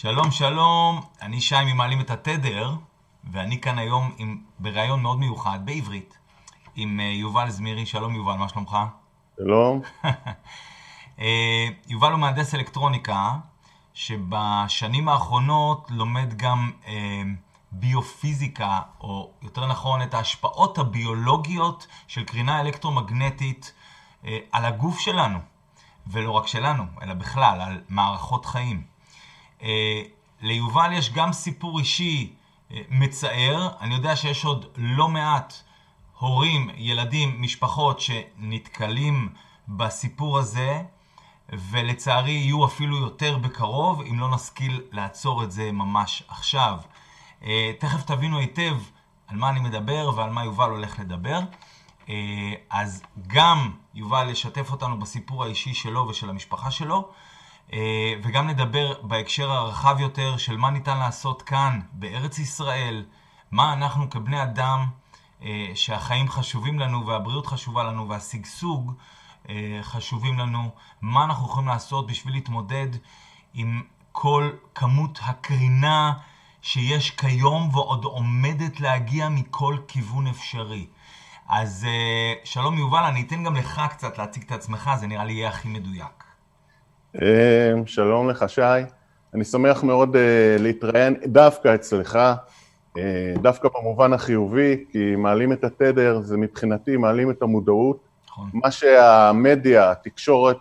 שלום, שלום, אני שי ממעלים את התדר, ואני כאן היום בראיון מאוד מיוחד, בעברית, עם יובל זמירי. שלום יובל, מה שלומך? שלום. יובל הוא מהנדס אלקטרוניקה, שבשנים האחרונות לומד גם ביופיזיקה, או יותר נכון את ההשפעות הביולוגיות של קרינה אלקטרומגנטית על הגוף שלנו, ולא רק שלנו, אלא בכלל, על מערכות חיים. ליובל יש גם סיפור אישי מצער. אני יודע שיש עוד לא מעט הורים, ילדים, משפחות שנתקלים בסיפור הזה, ולצערי יהיו אפילו יותר בקרוב אם לא נשכיל לעצור את זה ממש עכשיו. תכף תבינו היטב על מה אני מדבר ועל מה יובל הולך לדבר. אז גם יובל ישתף אותנו בסיפור האישי שלו ושל המשפחה שלו, וגם נדבר בהקשר הרחב יותר של מה ניתן לעשות כאן בארץ ישראל, מה אנחנו כבני אדם, שהחיים חשובים לנו והבריאות חשובה לנו והשגשוג חשובים לנו, מה אנחנו יכולים לעשות בשביל להתמודד עם כל כמות הקרינה שיש כיום ועוד עומדת להגיע מכל כיוון אפשרי. אז שלום יובל, אני אתן גם לך קצת להציג את עצמך, זה נראה לי יהיה הכי מדויק. שלום לך שי, אני שמח מאוד להתראיין דווקא אצלך, דווקא במובן החיובי, כי מעלים את התדר, זה מבחינתי מעלים את המודעות, מה שהמדיה, התקשורת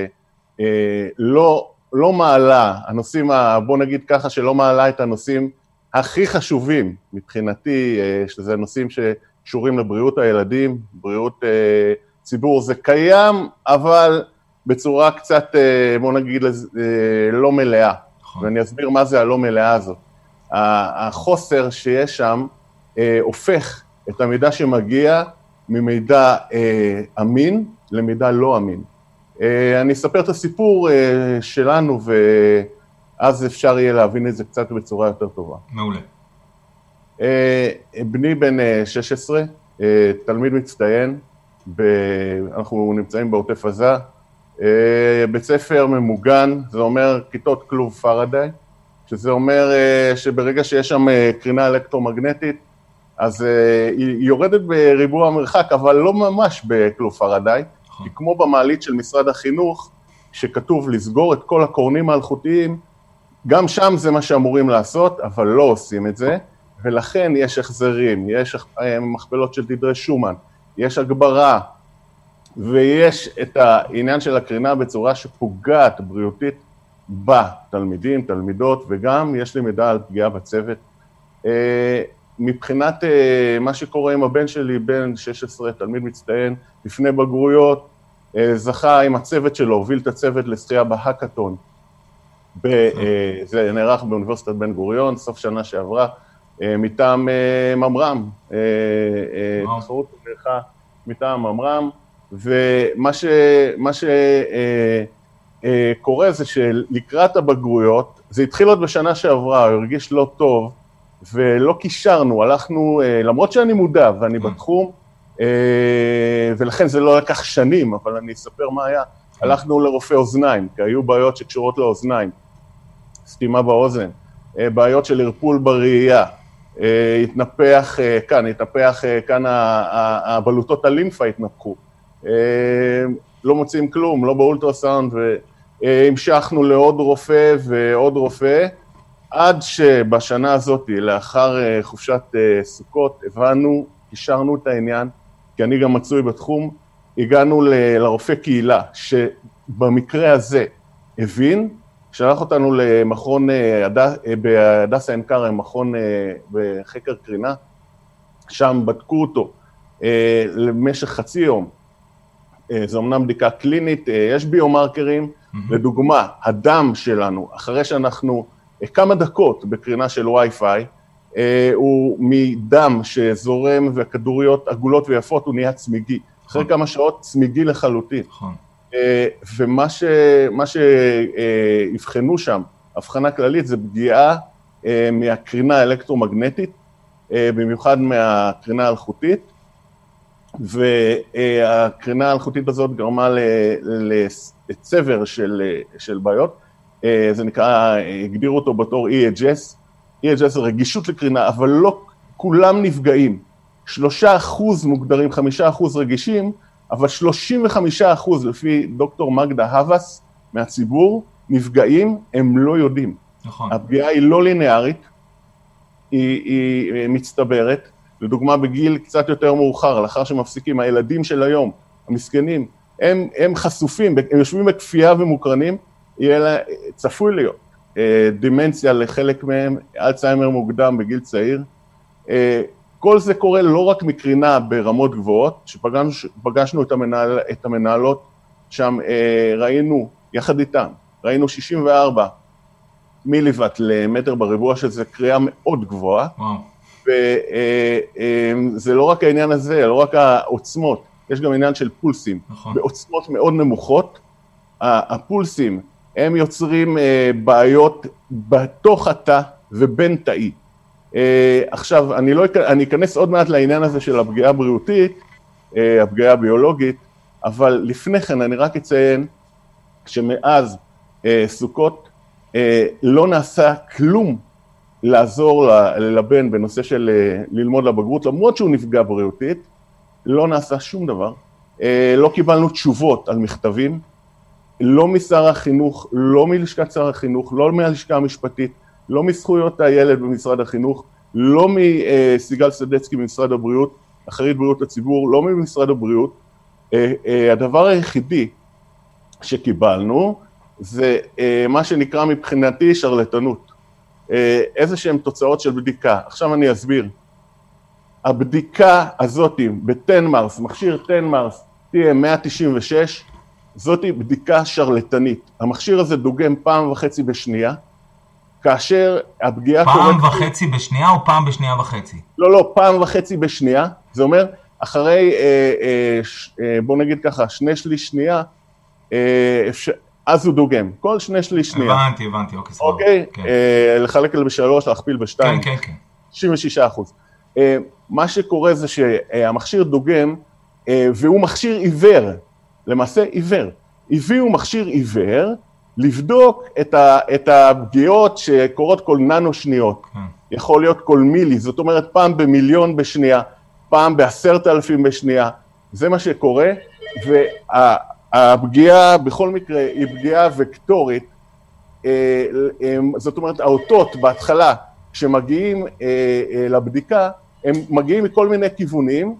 לא מעלה, הנושאים, בוא נגיד ככה, שלא מעלה את הנושאים הכי חשובים מבחינתי, שזה נושאים שקשורים לבריאות הילדים, בריאות ציבור, זה קיים, אבל בצורה קצת, בוא נגיד, לא מלאה. ואני אסביר מה זה הלא מלאה הזאת. החוסר שיש שם הופך את המידע שמגיע ממידע אמין למידע לא אמין. אני אספר את הסיפור שלנו, ואז אפשר יהיה להבין את זה קצת בצורה יותר טובה. מעולה. בני בן 16, תלמיד מצטיין, אנחנו נמצאים בעוטף עזה, בית ספר ממוגן, זה אומר כיתות כלוב פרדיי, שזה אומר שברגע שיש שם קרינה אלקטרומגנטית, אז היא יורדת בריבוע המרחק, אבל לא ממש בכלוב פרדיי, כי כמו במעלית של משרד החינוך, שכתוב לסגור את כל הקורנים האלחוטיים, גם שם זה מה שאמורים לעשות, אבל לא עושים את זה, ולכן יש החזרים, יש מכפלות של תדרי שומן, יש הגברה, ויש את העניין של הקרינה בצורה שפוגעת בריאותית בתלמידים, תלמידות, וגם יש לי מידע על פגיעה בצוות. מבחינת מה שקורה עם הבן שלי, בן 16, תלמיד מצטיין, לפני בגרויות, זכה עם הצוות שלו, הוביל את הצוות לשחייה בהקאטון, זה נערך באוניברסיטת בן גוריון, סוף שנה שעברה, מטעם ממר"ם, תחרות נערכה מטעם ממר"ם, ומה שקורה זה שלקראת הבגרויות, זה התחיל עוד בשנה שעברה, הוא הרגיש לא טוב, ולא קישרנו, הלכנו, למרות שאני מודע ואני בתחום, ולכן זה לא לקח שנים, אבל אני אספר מה היה, הלכנו לרופא אוזניים, כי היו בעיות שקשורות לאוזניים, סתימה באוזן, בעיות של ערפול בראייה, התנפח כאן הבלוטות הלימפה התנפחו, לא מוצאים כלום, לא באולטרסאונד, והמשכנו לעוד רופא ועוד רופא, עד שבשנה הזאת, לאחר חופשת סוכות, הבנו, קישרנו את העניין, כי אני גם מצוי בתחום, הגענו לרופא קהילה, שבמקרה הזה הבין, שלח אותנו למכון, בהדסה עין כרם, מכון בחקר קרינה, שם בדקו אותו למשך חצי יום, זו אמנם בדיקה קלינית, יש ביומרקרים, לדוגמה, הדם שלנו, אחרי שאנחנו כמה דקות בקרינה של וי-פיי, הוא מדם שזורם וכדוריות עגולות ויפות, הוא נהיה צמיגי, אחרי כמה שעות צמיגי לחלוטין. ומה שהבחנו שם, הבחנה כללית, זה פגיעה מהקרינה האלקטרומגנטית, במיוחד מהקרינה האלחוטית, והקרינה האלחוטית הזאת גרמה לצבר של בעיות, זה נקרא, הגדירו אותו בתור EHS, EHS זה רגישות לקרינה, אבל לא כולם נפגעים. 3% מוגדרים, 5% רגישים, אבל 35% לפי דוקטור מגדה הבס מהציבור, נפגעים, הם לא יודעים. נכון. הפגיעה היא לא לינארית, היא מצטברת, לדוגמה בגיל קצת יותר מאוחר, לאחר שמפסיקים, הילדים של היום, המסכנים, הם חשופים, הם יושבים בכפייה ומוקרנים, צפוי להיות דמנציה לחלק מהם, אלצהיימר מוקדם בגיל צעיר. כל זה קורה לא רק מקרינה ברמות גבוהות, שפגשנו את המנהלות, שם ראינו, יחד איתם, ראינו 64 מיליוואט למטר בריבוע, שזה קריאה מאוד גבוהה, וזה לא רק העניין הזה, לא רק העוצמות, יש גם עניין של פולסים, בעוצמות מאוד נמוכות, הפולסים הם יוצרים בעיות בתוך התא ובין תאי. עכשיו, אני אכנס עוד מעט לעניין הזה של הפגיעה הבריאותית, הפגיעה הביולוגית, אבל לפני כן אני רק אציין שמאז סוכות לא נעשה כלום לעזור לבן בנושא של ללמוד לבגרות, למרות שהוא נפגע בריאותית, לא נעשה שום דבר, לא קיבלנו תשובות על מכתבים, לא משר החינוך, לא מלשכת שר החינוך, לא מהלשכה המשפטית, לא מזכויות הילד במשרד החינוך, לא מסיגל סדצקי במשרד הבריאות, אחרית בריאות הציבור, לא ממשרד הבריאות. הדבר היחידי שקיבלנו זה מה שנקרא מבחינתי שרלטנות. איזה שהן תוצאות של בדיקה. עכשיו אני אסביר. הבדיקה הזאת בטנמרס, מכשיר טנמרס TM196, זאת בדיקה שרלטנית. המכשיר הזה דוגם 1.5 פעם בשנייה, כאשר הפגיעה קורית... 1.5 פעם בשנייה או 1.5 פעם בשנייה? לא, 1.5 פעם בשנייה. זה אומר, אחרי, בוא נגיד ככה, 2/3 שנייה, אז הוא דוגם. כל 2/3 שנייה. הבנתי, אוקיי, סבבה. אוקיי? לחלק ב3, להכפיל ב2. כן. 96%. מה שקורה זה שהמכשיר דוגם, והוא מכשיר עיוור, למעשה עיוור. הביאו מכשיר עיוור, לבדוק את הפגיעות שקורות כל ננו שניות. יכול להיות כל מילי, זאת אומרת פעם במיליון בשנייה, פעם ב10,000 בשנייה. זה מה שקורה, והפגיעה בכל מקרה היא פגיעה וקטורית, זאת אומרת האותות בהתחלה, כשמגיעים לבדיקה, הם מגיעים מכל מיני כיוונים,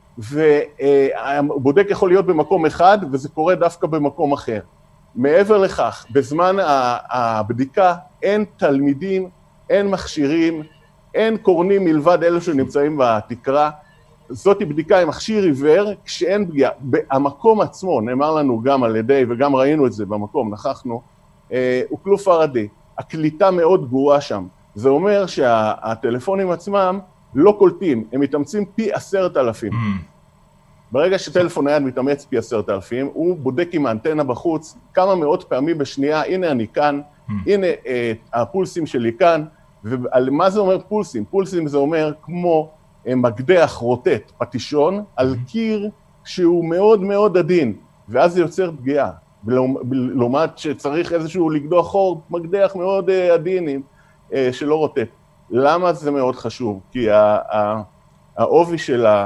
והבודק יכול להיות במקום אחד, וזה קורה דווקא במקום אחר. מעבר לכך, בזמן הבדיקה אין תלמידים, אין מכשירים, אין קורנים מלבד אלו שנמצאים בתקרה. זאת בדיקה עם מכשיר עיוור, כשאין פגיעה. המקום עצמו, נאמר לנו גם על ידי, וגם ראינו את זה במקום, נכחנו, הוא כלוב פרדי. הקליטה מאוד גרועה שם. זה אומר שהטלפונים עצמם לא קולטים, הם מתאמצים פי 10,000. ברגע שטלפון נייד מתאמץ פי 10,000, הוא בודק עם האנטנה בחוץ כמה מאות פעמים בשנייה, הנה אני כאן, הנה הפולסים שלי כאן, ועל מה זה אומר פולסים? פולסים זה אומר כמו מקדח רוטט, פטישון, על קיר שהוא מאוד מאוד עדין, ואז זה יוצר פגיעה, לעומת שצריך איזשהו לקדוח חור, מקדח מאוד עדין שלא רוטט. למה זה מאוד חשוב? כי העובי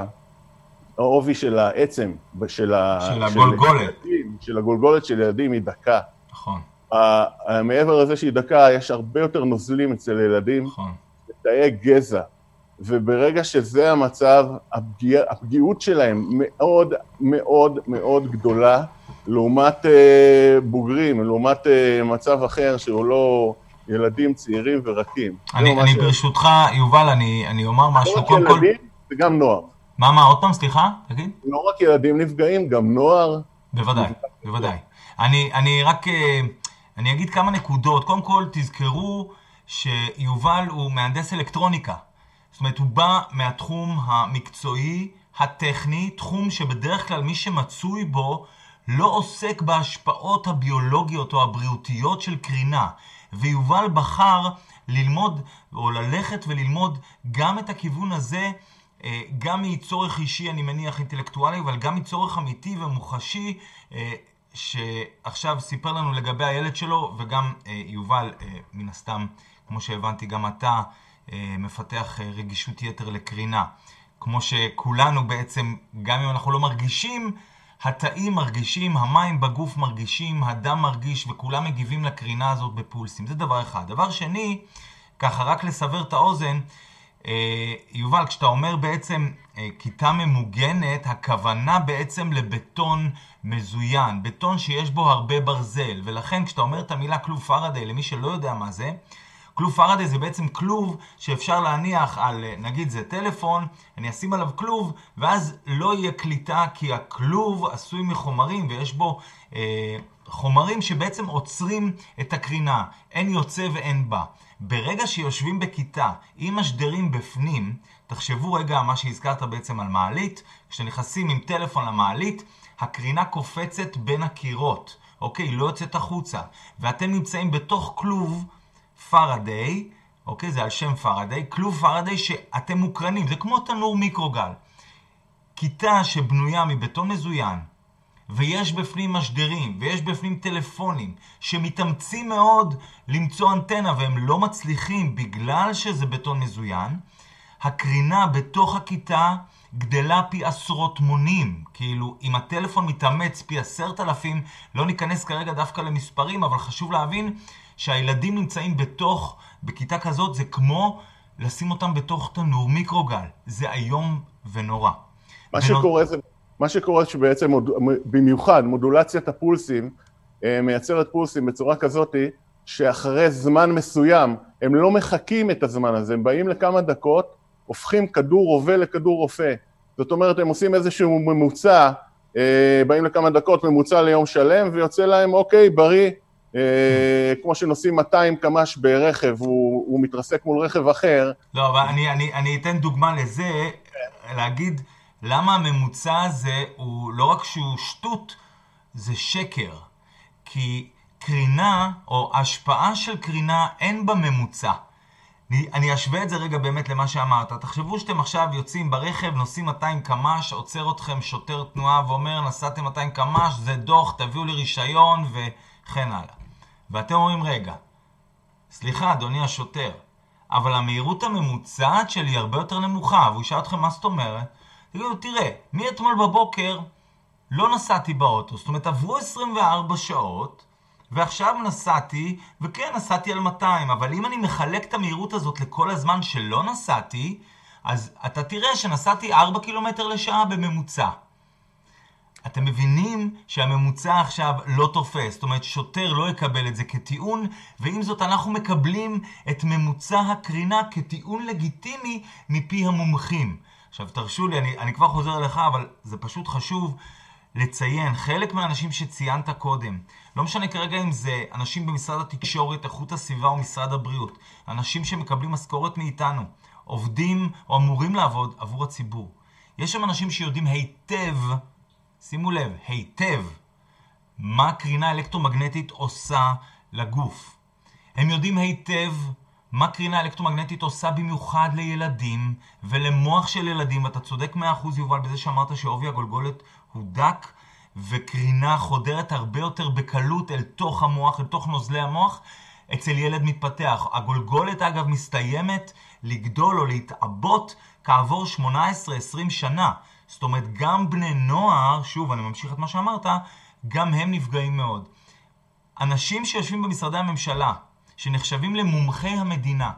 של העצם, של הגולגולת של ילדים היא דקה. נכון. מעבר לזה שהיא דקה, יש הרבה יותר נוזלים אצל ילדים, תאי גזע, וברגע שזה המצב, הפגיעות שלהם מאוד מאוד מאוד גדולה, לעומת בוגרים, לעומת מצב אחר שהוא לא ילדים צעירים ורקים. אני ברשותך, יובל, אני אומר משהו. לא רק ילדים, זה גם נוער. מה, עוד פעם, סליחה? תגיד? לא רק ילדים נפגעים, גם נוער. בוודאי. אני אגיד כמה נקודות. קודם כל, תזכרו שיובל הוא מהנדס אלקטרוניקה. זאת אומרת, הוא בא מהתחום המקצועי, הטכני, תחום שבדרך כלל מי שמצוי בו לא עוסק בהשפעות הביולוגיות או הבריאותיות של קרינה. ויובל בחר ללמוד או ללכת וללמוד גם את הכיוון הזה, גם מצורך אישי, אני מניח אינטלקטואלי, אבל גם מצורך אמיתי ומוחשי, שעכשיו סיפר לנו לגבי הילד שלו, וגם יובל, מן הסתם, כמו שהבנתי, גם אתה מפתח רגישות יתר לקרינה. כמו שכולנו בעצם, גם אם אנחנו לא מרגישים, התאים מרגישים, המים בגוף מרגישים, הדם מרגיש, וכולם מגיבים לקרינה הזאת בפולסים. זה דבר אחד. דבר שני, ככה רק לסבר את האוזן, יובל, כשאתה אומר בעצם כיתה ממוגנת, הכוונה בעצם לבטון מזוין, בטון שיש בו הרבה ברזל, ולכן כשאתה אומר את המילה כלוב פרדיי, למי שלא יודע מה זה, כלוב פרדיי זה בעצם כלוב שאפשר להניח על, נגיד זה טלפון, אני אשים עליו כלוב, ואז לא יהיה קליטה, כי הכלוב עשוי מחומרים, ויש בו חומרים שבעצם עוצרים את הקרינה, אין יוצא ואין בא. ברגע שיושבים בכיתה עם משדרים בפנים, תחשבו רגע מה שהזכרת בעצם על מעלית, כשנכנסים עם טלפון למעלית, הקרינה קופצת בין הקירות, אוקיי, לא יוצאת החוצה, ואתם נמצאים בתוך כלוב פרדיי, אוקיי, זה על שם פרדיי, כלוב פרדיי שאתם מוקרנים, זה כמו תנור מיקרוגל. כיתה שבנויה מבטון מזוין, ויש בפנים משדרים, ויש בפנים טלפונים, שמתאמצים מאוד למצוא אנטנה, והם לא מצליחים בגלל שזה בטון מזוין, הקרינה בתוך הכיתה גדלה פי עשרות מונים. כאילו, אם הטלפון מתאמץ פי 10,000, לא ניכנס כרגע דווקא למספרים, אבל חשוב להבין שהילדים נמצאים בכיתה כזאת, זה כמו לשים אותם בתוך תנור מיקרוגל. זה היום ונורא. מה שקורה שבעצם, במיוחד, מודולציית הפולסים, מייצרת פולסים בצורה כזאת, שאחרי זמן מסוים, הם לא מחכים את הזמן הזה, הם באים לכמה דקות, הופכים כדור רובה לכדור רופא. זאת אומרת, הם עושים איזשהו ממוצע, באים לכמה דקות, ממוצע ליום שלם, ויוצא להם, אוקיי, בריא, כמו שנוסעים 200 קמ"ש ברכב, הוא מתרסק מול רכב אחר. לא, אבל אני אתן דוגמה לזה, להגיד למה הממוצע הזה הוא לא רק שהוא שטות, זה שקר. כי קרינה, או השפעה של קרינה, אין בממוצע. אני אשווה את זה רגע באמת למה שאמרת. תחשבו שאתם עכשיו יוצאים ברכב, נוסעים 200 קמ"ש, עוצר אתכם שוטר תנועה ואומר, נסעתם 200 קמ"ש, זה דוח, תביאו לי רישיון וכן הלאה. ואתם אומרים, רגע, סליחה אדוני השוטר, אבל המהירות הממוצעת שלי הרבה יותר נמוכה, והוא ישאל אתכם מה זאת אומרת? תגידו, תראה, מאתמול בבוקר לא נסעתי באוטו, זאת אומרת עברו 24 שעות, ועכשיו נסעתי, וכן נסעתי על 200, אבל אם אני מחלק את המהירות הזאת לכל הזמן שלא נסעתי, אז אתה תראה שנסעתי 4 קילומטר לשעה בממוצע. אתם מבינים שהממוצע עכשיו לא תופס, זאת אומרת שוטר לא יקבל את זה כטיעון, ועם זאת אנחנו מקבלים את ממוצע הקרינה כטיעון לגיטימי מפי המומחים. עכשיו תרשו לי, אני כבר חוזר אליך, אבל זה פשוט חשוב לציין, חלק מהאנשים שציינת קודם, לא משנה כרגע אם זה אנשים במשרד התקשורת, איכות הסביבה או משרד הבריאות, אנשים שמקבלים משכורת מאיתנו, עובדים או אמורים לעבוד עבור הציבור. יש שם אנשים שיודעים היטב, שימו לב, היטב, מה קרינה אלקטרומגנטית עושה לגוף. הם יודעים היטב מה קרינה אלקטרומגנטית עושה במיוחד לילדים ולמוח של ילדים, ואתה צודק 100% יובל בזה שאמרת שעובי הגולגולת הוא דק, וקרינה חודרת הרבה יותר בקלות אל תוך המוח, אל תוך נוזלי המוח, אצל ילד מתפתח. הגולגולת אגב מסתיימת לגדול או להתעבות כעבור 18-20 שנה. זאת אומרת, גם בני נוער, שוב אני ממשיך את מה שאמרת, גם הם נפגעים מאוד. אנשים שיושבים במשרדי הממשלה, שנחשבים למומחי המדינה,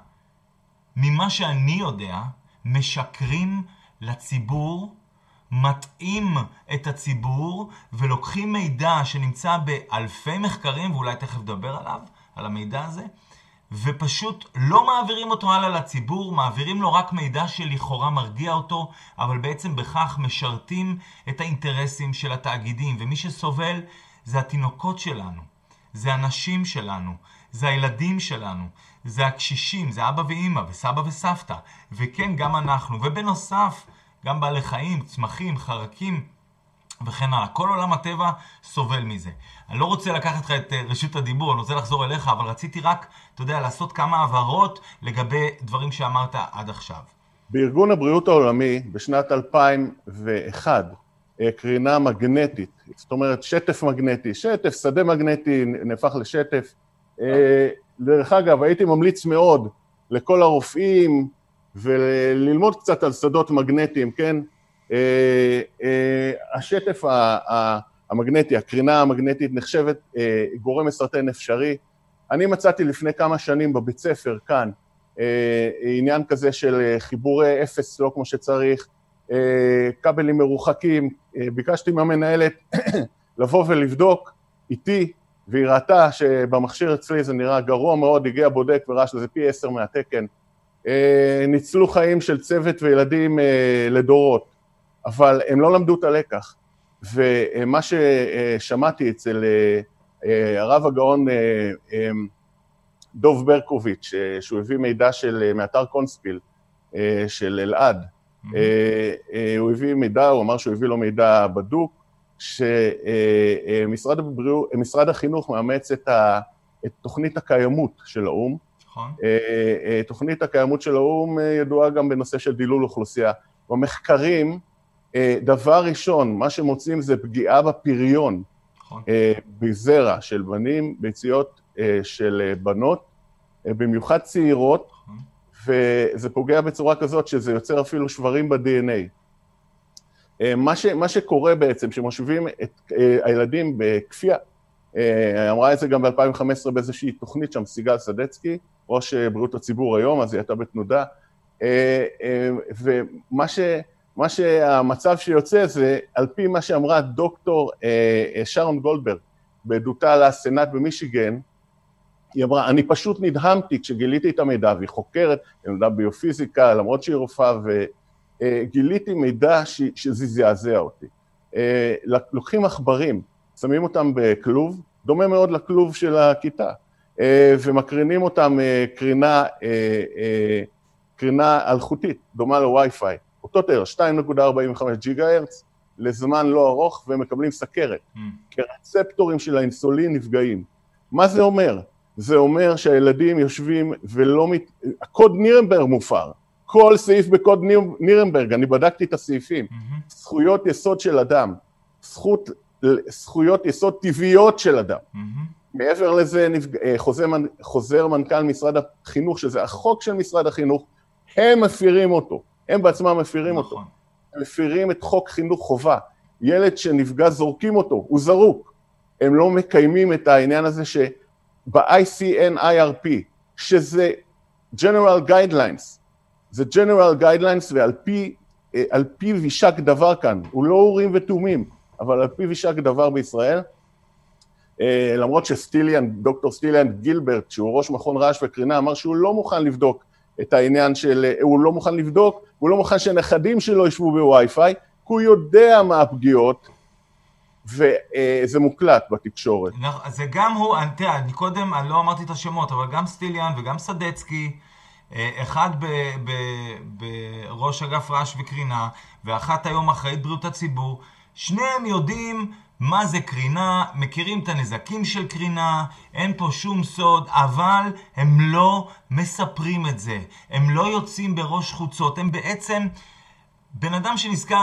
ממה שאני יודע, משקרים לציבור, מטעים את הציבור, ולוקחים מידע שנמצא באלפי מחקרים, ואולי תכף דבר עליו, על המידע הזה, ופשוט לא מעבירים אותו הלאה לציבור, מעבירים לו רק מידע שלכאורה מרגיע אותו, אבל בעצם בכך משרתים את האינטרסים של התאגידים, ומי שסובל זה התינוקות שלנו, זה הנשים שלנו, זה הילדים שלנו, זה הקשישים, זה אבא ואמא וסבא וסבתא, וכן גם אנחנו, ובנוסף גם בעלי חיים, צמחים, חרקים וכן הלאה. כל עולם הטבע סובל מזה. אני לא רוצה לקחת לך את רשות הדיבור, אני רוצה לחזור אליך, אבל רציתי רק, אתה יודע, לעשות כמה הבהרות לגבי דברים שאמרת עד עכשיו. בארגון הבריאות העולמי בשנת 2001 קרינה מגנטית, זאת אומרת שטף מגנטי, שטף, שדה מגנטי נהפך לשטף. דרך אגב, הייתי ממליץ מאוד לכל הרופאים וללמוד קצת על שדות מגנטיים, כן? השטף המגנטי, הקרינה המגנטית נחשבת גורם מסרטן אפשרי. אני מצאתי לפני כמה שנים בבית ספר כאן, עניין כזה של חיבורי אפס לא כמו שצריך, כבלים מרוחקים, ביקשתי מהמנהלת לבוא ולבדוק איתי, והיא ראתה שבמכשיר אצלי זה נראה גרוע מאוד, הגיע בודק וראה שזה פי 10 מהתקן, ניצלו חיים של צוות וילדים לדורות, אבל הם לא למדו את הלקח, ומה ששמעתי אצל הרב הגאון דוב ברקוביץ', שהוא הביא מידע מאתר קונספיל של אלעד, הוא הביא מידע, הוא אמר שהוא הביא לו מידע בדוק, שמשרד החינוך מאמץ את תוכנית הקיימות של האום. תוכנית הקיימות של האום ידועה גם בנושא של דילול אוכלוסייה. במחקרים, דבר ראשון, מה שמוצאים זה פגיעה בפריון, בזרע של בנים, ביציות של בנות, במיוחד צעירות, וזה פוגע בצורה כזאת שזה יוצר אפילו שברים ב-DNA. מה שקורה בעצם, שמושבים את הילדים בכפייה, אמרה את זה גם ב-2015 באיזושהי תוכנית שם, סיגל סדצקי, ראש בריאות הציבור היום, אז היא הייתה בתנודה, ומה שהמצב שיוצא זה, על פי מה שאמרה דוקטור שרון גולדברג, בעדותה לסנאט במישיגן, היא אמרה, אני פשוט נדהמתי כשגיליתי את המידע, והיא חוקרת, היא למדה ביופיזיקה, למרות שהיא רופאה, וגיליתי מידע שזה זעזע אותי. לוקחים עכברים, שמים אותם בכלוב, דומה מאוד לכלוב של הכיתה, ומקרינים אותם קרינה אלחוטית, דומה לווי-פיי, אותו תאר, 2.45 ג'יגה הרץ, לזמן לא ארוך, והם מקבלים סכרת, כי הרצפטורים של האינסולין נפגעים. מה זה אומר? זה אומר שהילדים יושבים ולא הקוד נירנברג מופר, כל סעיף בקוד נירנברג, אני בדקתי את הסעיפים, זכויות יסוד של אדם, זכויות יסוד טבעיות של אדם. מעבר לזה, חוזר מנכ"ל משרד החינוך, שזה החוק של משרד החינוך, הם מפירים אותו, הם בעצמם מפירים אותו. הם מפירים את חוק חינוך חובה. ילד שנפגע זורקים אותו, הוא זרוק. הם לא מקיימים את העניין הזה ב-ICNIRP, שזה General Guidelines, זה General Guidelines, ועל פי וישק דבר כאן, הוא לא אורים ותאומים, אבל על פי וישק דבר בישראל, למרות דוקטור סטיליאן גילברט, שהוא ראש מכון רעש וקרינה, אמר שהוא לא מוכן לבדוק את העניין הוא לא מוכן לבדוק, הוא לא מוכן שנכדים שלו ישבו בווי-פיי, כי הוא יודע מה הפגיעות, וזה מוקלט בתקשורת. זה גם הוא, אני קודם, אני לא אמרתי את השמות, אבל גם סטיליאן וגם סדצקי, אחד בראש אגף רעש וקרינה, ואחת היום אחראית בריאות הציבור, שניהם יודעים מה זה קרינה, מכירים את הנזקים של קרינה, אין פה שום סוד, אבל הם לא מספרים את זה, הם לא יוצאים בראש חוצות, הם בעצם בן אדם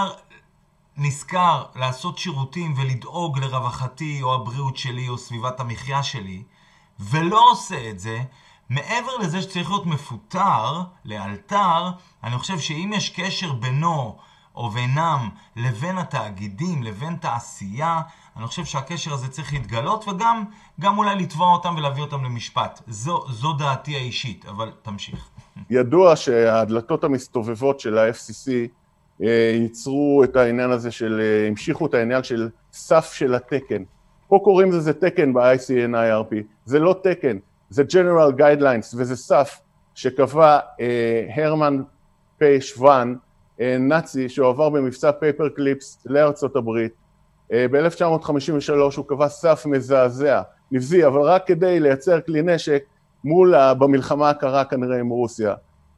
נזכר לעשות שירותים ולדאוג לרווחתי או הבריאות שלי או סביבת המחיה שלי, ולא עושה את זה, מעבר לזה שצריך להיות מפוטר לאלתר, אני חושב שאם יש קשר בינו או בינם לבין התאגידים, לבין תעשייה, אני חושב שהקשר הזה צריך להתגלות, וגם אולי לתבוע אותם ולהביא אותם למשפט. זו דעתי האישית, אבל תמשיך. ידוע שהדלתות המסתובבות של ה-FCC ייצרו את העניין הזה המשיכו את העניין של סף של התקן. פה קוראים לזה תקן ב-ICNIRP, זה לא תקן, זה General Guidelines, וזה סף שקבע הרמן שוואן, נאצי שעבר במבצע פייפר קליפס לארצות הברית. ב-1953 הוא קבע סף מזעזע, נבזי, אבל רק כדי לייצר כלי נשק במלחמה הקרה כנראה עם רוסיה.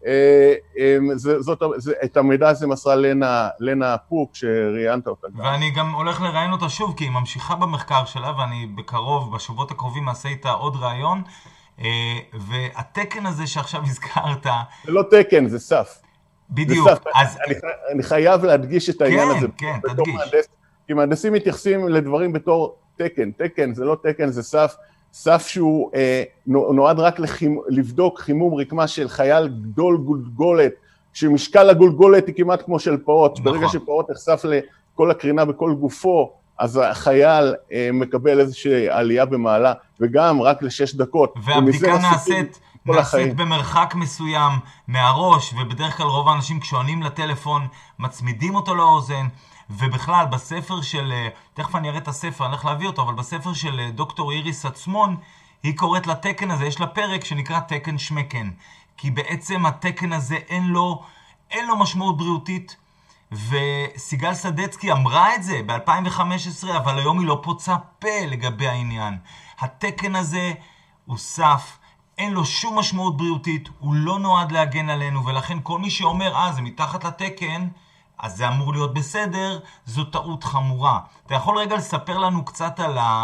את המידע הזה מסרה לנה פוק שראיינת אותה. ואני גם הולך לראיין אותה שוב, כי היא ממשיכה במחקר שלה, ואני בקרוב, בשבועות הקרובים, אעשה איתה עוד ראיון, והתקן הזה שעכשיו הזכרת... זה לא תקן, זה סף. בדיוק. אני חייב להדגיש את העניין הזה. כן, תדגיש. כי מהנדסים מתייחסים לדברים בתור תקן. תקן זה לא תקן, זה סף שהוא נועד רק לבדוק חימום רקמה של חייל גדול גולגולת, שמשקל הגולגולת היא כמעט כמו של פעוט. נכון. ברגע שפעוט נחשף לכל הקרינה בכל גופו, אז החייל מקבל איזושהי עלייה במעלה, וגם רק ל6 דקות. והבדיקה נעשית במרחק מסוים מהראש, ובדרך כלל רוב האנשים כשעונים לטלפון מצמידים אותו לאוזן, ובכלל בספר של, תכף אני אראה את הספר, אני הולך להביא אותו, אבל בספר של דוקטור איריס עצמון, היא קוראת לתקן הזה, יש לה פרק שנקרא תקן שמקן, כי בעצם התקן הזה אין לו משמעות בריאותית, וסיגל סדצקי אמרה את זה ב-2015, אבל היום היא לא פוצה פה לגבי העניין. התקן הזה הוא סף, אין לו שום משמעות בריאותית, הוא לא נועד להגן עלינו, ולכן כל מי שאומר, זה מתחת לתקן, אז זה אמור להיות בסדר, זו טעות חמורה. אתה יכול רגע לספר לנו קצת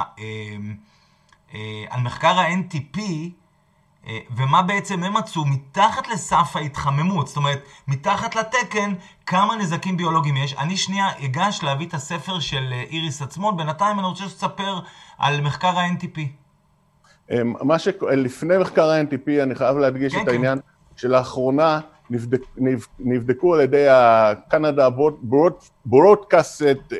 על מחקר ה-NTP, ומה בעצם הם מצאו מתחת לסף ההתחממות, זאת אומרת, מתחת לתקן, כמה נזקים ביולוגיים יש. אני שנייה אגש להביא את הספר של איריס עצמון, בינתיים אני רוצה שתספר על מחקר ה-NTP. לפני מחקר ה-NTP, אני חייב להדגיש את העניין שלאחרונה נבדקו על ידי הקנדה ברודקאסט,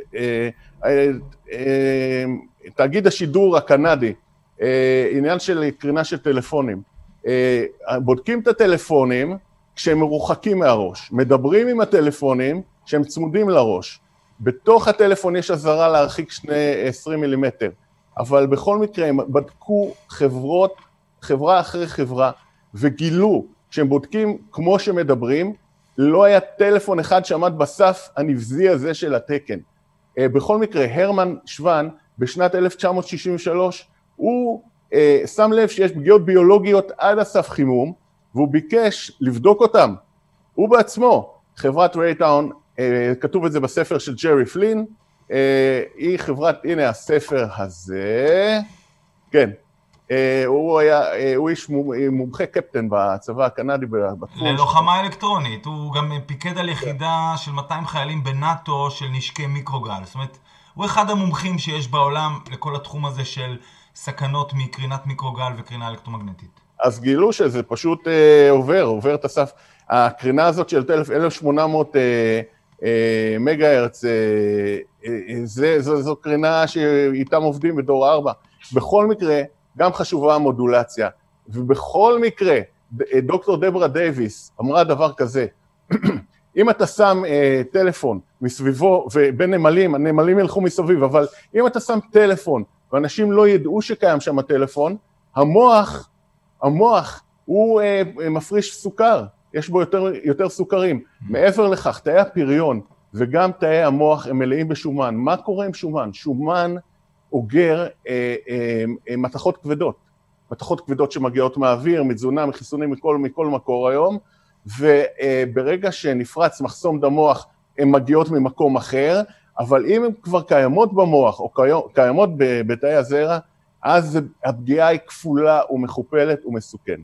תאגיד השידור הקנדי, עניין של קרינה של טלפונים. בודקים את הטלפונים כשהם מרוחקים מהראש, מדברים עם הטלפונים כשהם צמודים לראש. בתוך הטלפון יש עזרה להרחיק 20 מילימטר, אבל בכל מקרה הם בדקו חברה אחרי חברה, וגילו כשהם בודקים כמו שמדברים, לא היה טלפון אחד שעמד בסף הנבזי הזה של התקן. בכל מקרה, הרמן שוון בשנת 1963, הוא שם לב שיש פגיעות ביולוגיות עד הסף חימום, והוא ביקש לבדוק אותם. הוא בעצמו, חברת רייטאון, כתוב את זה בספר של ג'רי פלין, היא חברת, הנה הספר הזה, כן, הוא איש מומחה קפטן בצבא הקנדי בתחום. ללוחמה אלקטרונית, הוא גם פיקד על יחידה של 200 חיילים בנאטו של נשקי מיקרוגל, זאת אומרת, הוא אחד המומחים שיש בעולם לכל התחום הזה של מקרינת מיקרוגל וקרינה אלקטרומגנטית. אז גילו שזה פשוט עובר את הסף. הקרינה הזאת של 1800 מגה הרץ, זו קרינה שאיתם עובדים בדור 4. בכל מקרה, גם חשובה המודולציה. ובכל מקרה, דוקטור דברה דייביס אמרה דבר כזה, אם אתה שם טלפון מסביבו, ובין נמלים, הנמלים ילכו מסביב, אבל אם אתה שם טלפון, ואנשים לא ידעו שקיים שם הטלפון, המוח הוא מפריש סוכר, יש בו יותר סוכרים. מעבר לכך, תאי הפריון וגם תאי המוח הם מלאים בשומן. מה קורה עם שומן? שומן אוגר מתכות כבדות. מתכות כבדות שמגיעות מהאוויר, מתזונה, מחיסונים, מכל מקור היום, וברגע שנפרץ מחסום דמוח, הן מגיעות ממקום אחר, אבל אם הן כבר קיימות במוח, או קיימות בתאי הזרע, אז הפגיעה היא כפולה ומכופלת ומסוכנת.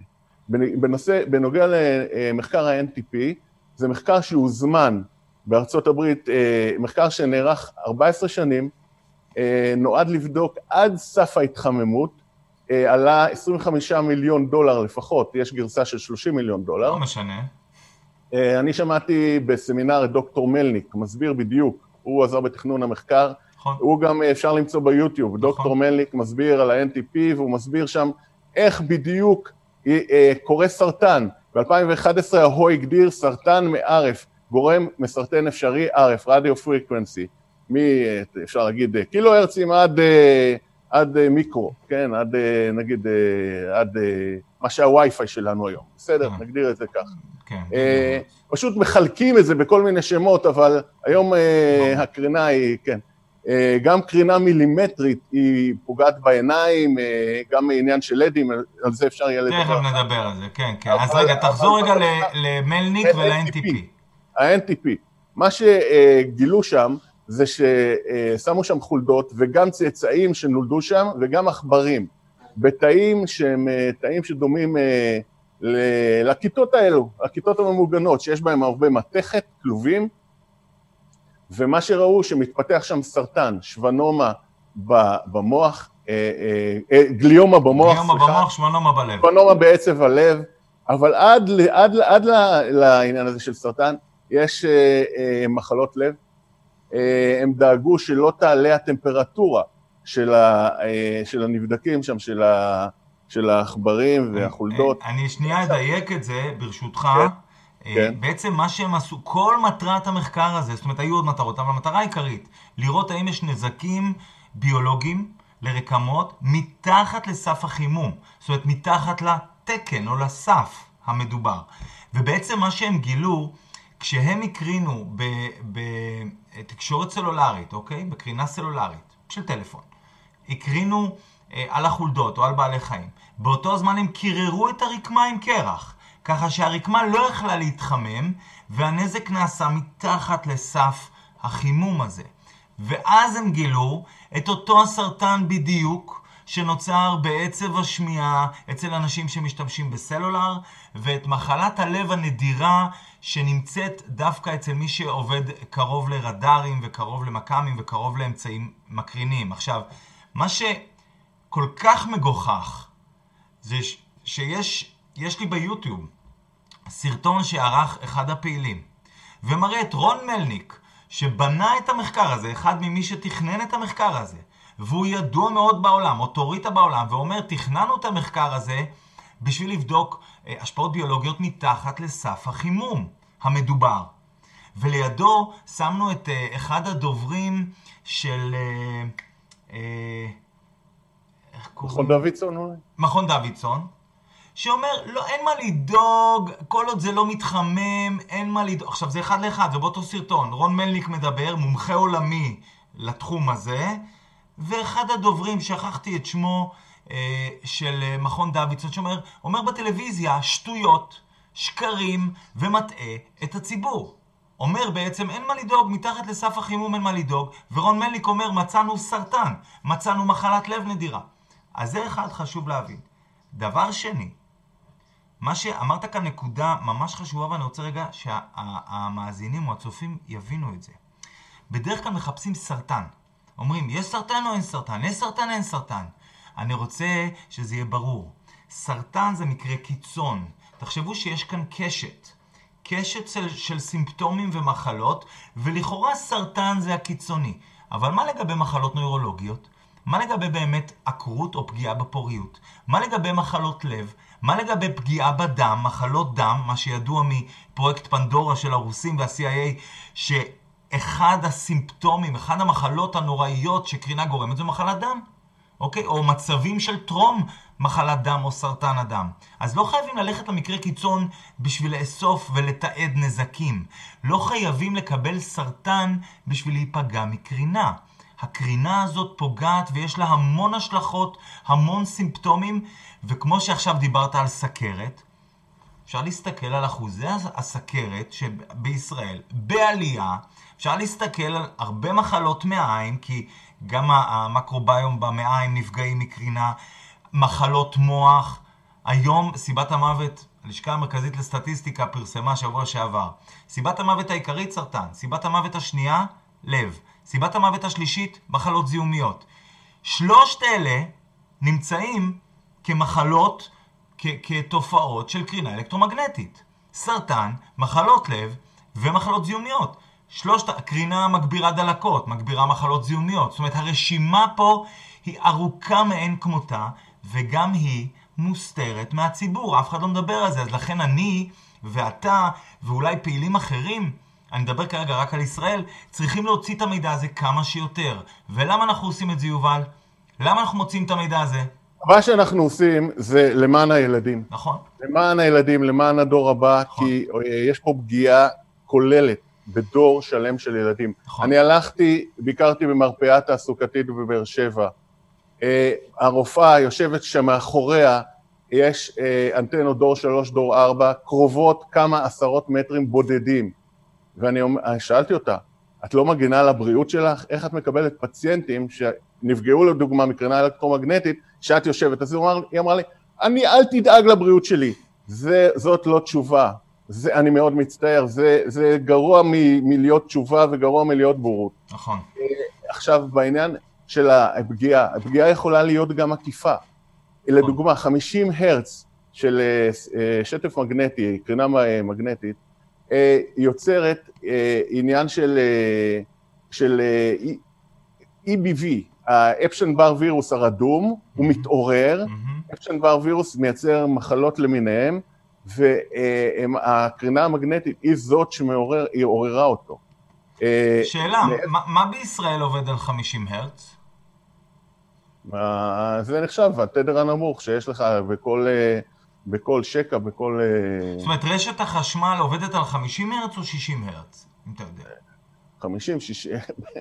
בנוגע למחקר ה-NTP, זה מחקר שהוזמן בארצות הברית, מחקר שנערך 14 שנים, נועד לבדוק עד סף ההתחממות, עלה $25 מיליון לפחות, יש גרסה של $30 מיליון. לא משנה. אני שמעתי בסמינר את דוקטור מלניק, מסביר בדיוק, הוא עזר בתכנון המחקר, הוא גם אפשר למצוא ביוטיוב, דוקטור מלניק מסביר על ה-NTP, והוא מסביר שם איך בדיוק קורה סרטן. ב-2011 הוא הגדיר סרטן מערף, גורם מסרטן אפשרי ערף, רדיו פריקוונסי, אפשר להגיד קילו הרצים עד מיקרו, כן, נגיד עד מה שהווי-פיי שלנו היום, בסדר, נגדיר את זה ככה. פשוט מחלקים את זה בכל מיני שמות, אבל היום הקרינה היא, כן, גם קרינה מילימטרית היא פוגעת בעיניים, גם עניין של לדים, על זה אפשר יהיה לדבר. תכף נדבר על זה, כן, כן. אז רגע, תחזור רגע למלניק ול-NTP. ה-NTP, מה שגילו שם, זה ששמו שם חולדות, וגם צאצאים שנולדו שם, וגם עכברים, בתאים שהם תאים שדומים לכיתות האלו, הכיתות הממוגנות, שיש בהם הרבה מתכת, כלובים, ומה שראו שמתפתח שם סרטן, שוונומה במוח, גליומה במוח, שוונומה בלב. שוונומה בעצב הלב, אבל עד לעניין הזה של סרטן, יש מחלות לב, הם דאגו שלא תעלה הטמפרטורה של הנבדקים שם, של העכברים והחולדות. אני שנייה אדייק את זה, ברשותך. בעצם מה שהם עשו, כל מטרת המחקר הזה, זאת אומרת, היו עוד מטרות, אבל המטרה העיקרית, לראות האם יש נזקים ביולוגיים לרקמות מתחת לסף החימום, זאת אומרת, מתחת לתקן או לסף המדובר. ובעצם מה שהם גילו, כשהם הקרינו בתקשורת סלולרית, אוקיי? בקרינה סלולרית של טלפון, הקרינו על החולדות או על בעלי חיים. באותו זמן הם קיררו את הרקמה עם קרח, ככה שהרקמה לא יכלה להתחמם, והנזק נעשה מתחת לסף החימום הזה. ואז הם גילו את אותו הסרטן בדיוק שנוצר בעצב השמיעה אצל אנשים שמשתמשים בסלולר, ואת מחלת הלב הנדירה שנמצאת דווקא אצל מי שעובד קרוב לרדארים וקרוב למקמים וקרוב לאמצעים מקרינים. עכשיו, מה שכל כך מגוחך זה שיש לי ביוטיוב סרטון שערך אחד הפעילים, ומראה את רון מלניק שבנה את המחקר הזה, אחד ממי שתכנן את המחקר הזה, והוא ידוע מאוד בעולם, אוטוריטה בעולם, ואומר, תכננו את המחקר הזה בשביל לבדוק השפעות ביולוגיות מתחת לסף החימום המדובר. ולידו שמנו את אחד הדוברים של מכון דוידסון. מכון דוידסון, שאומר, לא, אין מה לדאוג, כל עוד זה לא מתחמם, אין מה לדאוג. עכשיו, זה אחד לאחד, זה באותו סרטון. רון מלניק מדבר, מומחה עולמי לתחום הזה, ואחד הדוברים, שכחתי את שמו, של מכון דוידסון, שאומר בטלוויזיה, שטויות, שקרים, ומטעה את הציבור. אומר בעצם, אין מה לדאוג, מתחת לסף החימום אין מה לדאוג, ורון מלניק אומר, מצאנו סרטן, מצאנו מחלת לב נדירה. אז זה אחד חשוב להבין. דבר שני, מה שאמרת כאן נקודה ממש חשובה, ואני רוצה רגע שהמאזינים או הצופים יבינו את זה. בדרך כלל מחפשים סרטן. אומרים, יש סרטן או אין סרטן? יש סרטן, אין סרטן. אני רוצה שזה יהיה ברור. סרטן זה מקרה קיצון. תחשבו שיש כאן קשת של סימפטומים ומחלות, ולכאורה סרטן זה הקיצוני. אבל מה לגבי מחלות נוירולוגיות? מה לגבי באמת עקרות או פגיעה בפוריות? מה לגבי מחלות לב? מה לגבי פגיעה בדם, מחלות דם, מה שידוע מפרויקט פנדורה של הרוסים וה-CIA, שאחד הסימפטומים, אחד המחלות הנוראיות שקרינה גורמת זה מחלת דם? אוקיי? או מצבים של טרום מחלת דם או סרטן הדם. אז לא חייבים ללכת למקרה קיצון בשביל לאסוף ולתעד נזקים. לא חייבים לקבל סרטן בשביל להיפגע מקרינה. הקרינה הזאת פוגעת ויש לה המון השלכות, המון סימפטומים, וכמו שעכשיו דיברת על סכרת, אפשר להסתכל על אחוזי הסכרת שבישראל בעלייה, אפשר להסתכל על הרבה מחלות מעיים, כי גם המקרוביום במעיים נפגעים מקרינה, מחלות מוח. היום סיבת המוות, הלשכה המרכזית לסטטיסטיקה פרסמה שבוע שעבר, סיבת המוות העיקרית סרטן, סיבת המוות השנייה לב, סיבת המוות השלישית מחלות זיהומיות. שלושת אלה נמצאים כמחלות, כתופעות של קרינה אלקטרומגנטית. סרטן, מחלות לב ומחלות זיהומיות. קרינה מגבירה דלקות, מגבירה מחלות זיהומיות. זאת אומרת, הרשימה פה היא ארוכה מאין כמותה, וגם היא מוסתרת מהציבור. אף אחד לא מדבר על זה. אז לכן אני ואתה ואולי פעילים אחרים, אני מדבר כרגע רק על ישראל, צריכים להוציא את המידע הזה כמה שיותר. ולמה אנחנו עושים את זה, יובל? למה אנחנו מוצאים את המידע הזה? מה שאנחנו עושים זה למען הילדים. נכון. למען הילדים, למען הדור הבא, נכון. כי יש פה פגיעה כוללת בדור שלם של ילדים. נכון. אני ביקרתי במרפאה תעסוקתית בבאר שבע. הרופאה יושבת שם מאחוריה, יש אנטנות דור 3, דור 4, קרובות כמה עשרות מטרים בודדים. ואני שאלתי אותה, את לא מגינה על הבריאות שלך? איך את מקבלת פציינטים שנפגעו לדוגמה מקרינה אלקטרומגנטית, שאת יושבת? אז היא אמרה לי, אל תדאג לבריאות שלי. זאת לא תשובה. אני מאוד מצטער, זה גרוע מלהיות תשובה וגרוע מלהיות בורות. נכון. עכשיו, בעניין של הפגיעה יכולה להיות גם עקיפה. לדוגמה, 50 הרץ של שטף מגנטי, קרינה מגנטית, יוצרת עניין של EBV, האפשטיין-בר וירוס הרדום, הוא מתעורר, אפשטיין-בר וירוס מייצר מחלות למיניהם, והקרינה המגנטית היא זאת שעוררה אותו. שאלה, מה בישראל עובד על 50 הרץ? זה נחשב, התדר הנמוך שיש לך בכל שקע, בכל... זאת אומרת, רשת החשמל עובדת על 50 הרץ או 60 הרץ, אם אתה יודע? 50, 60...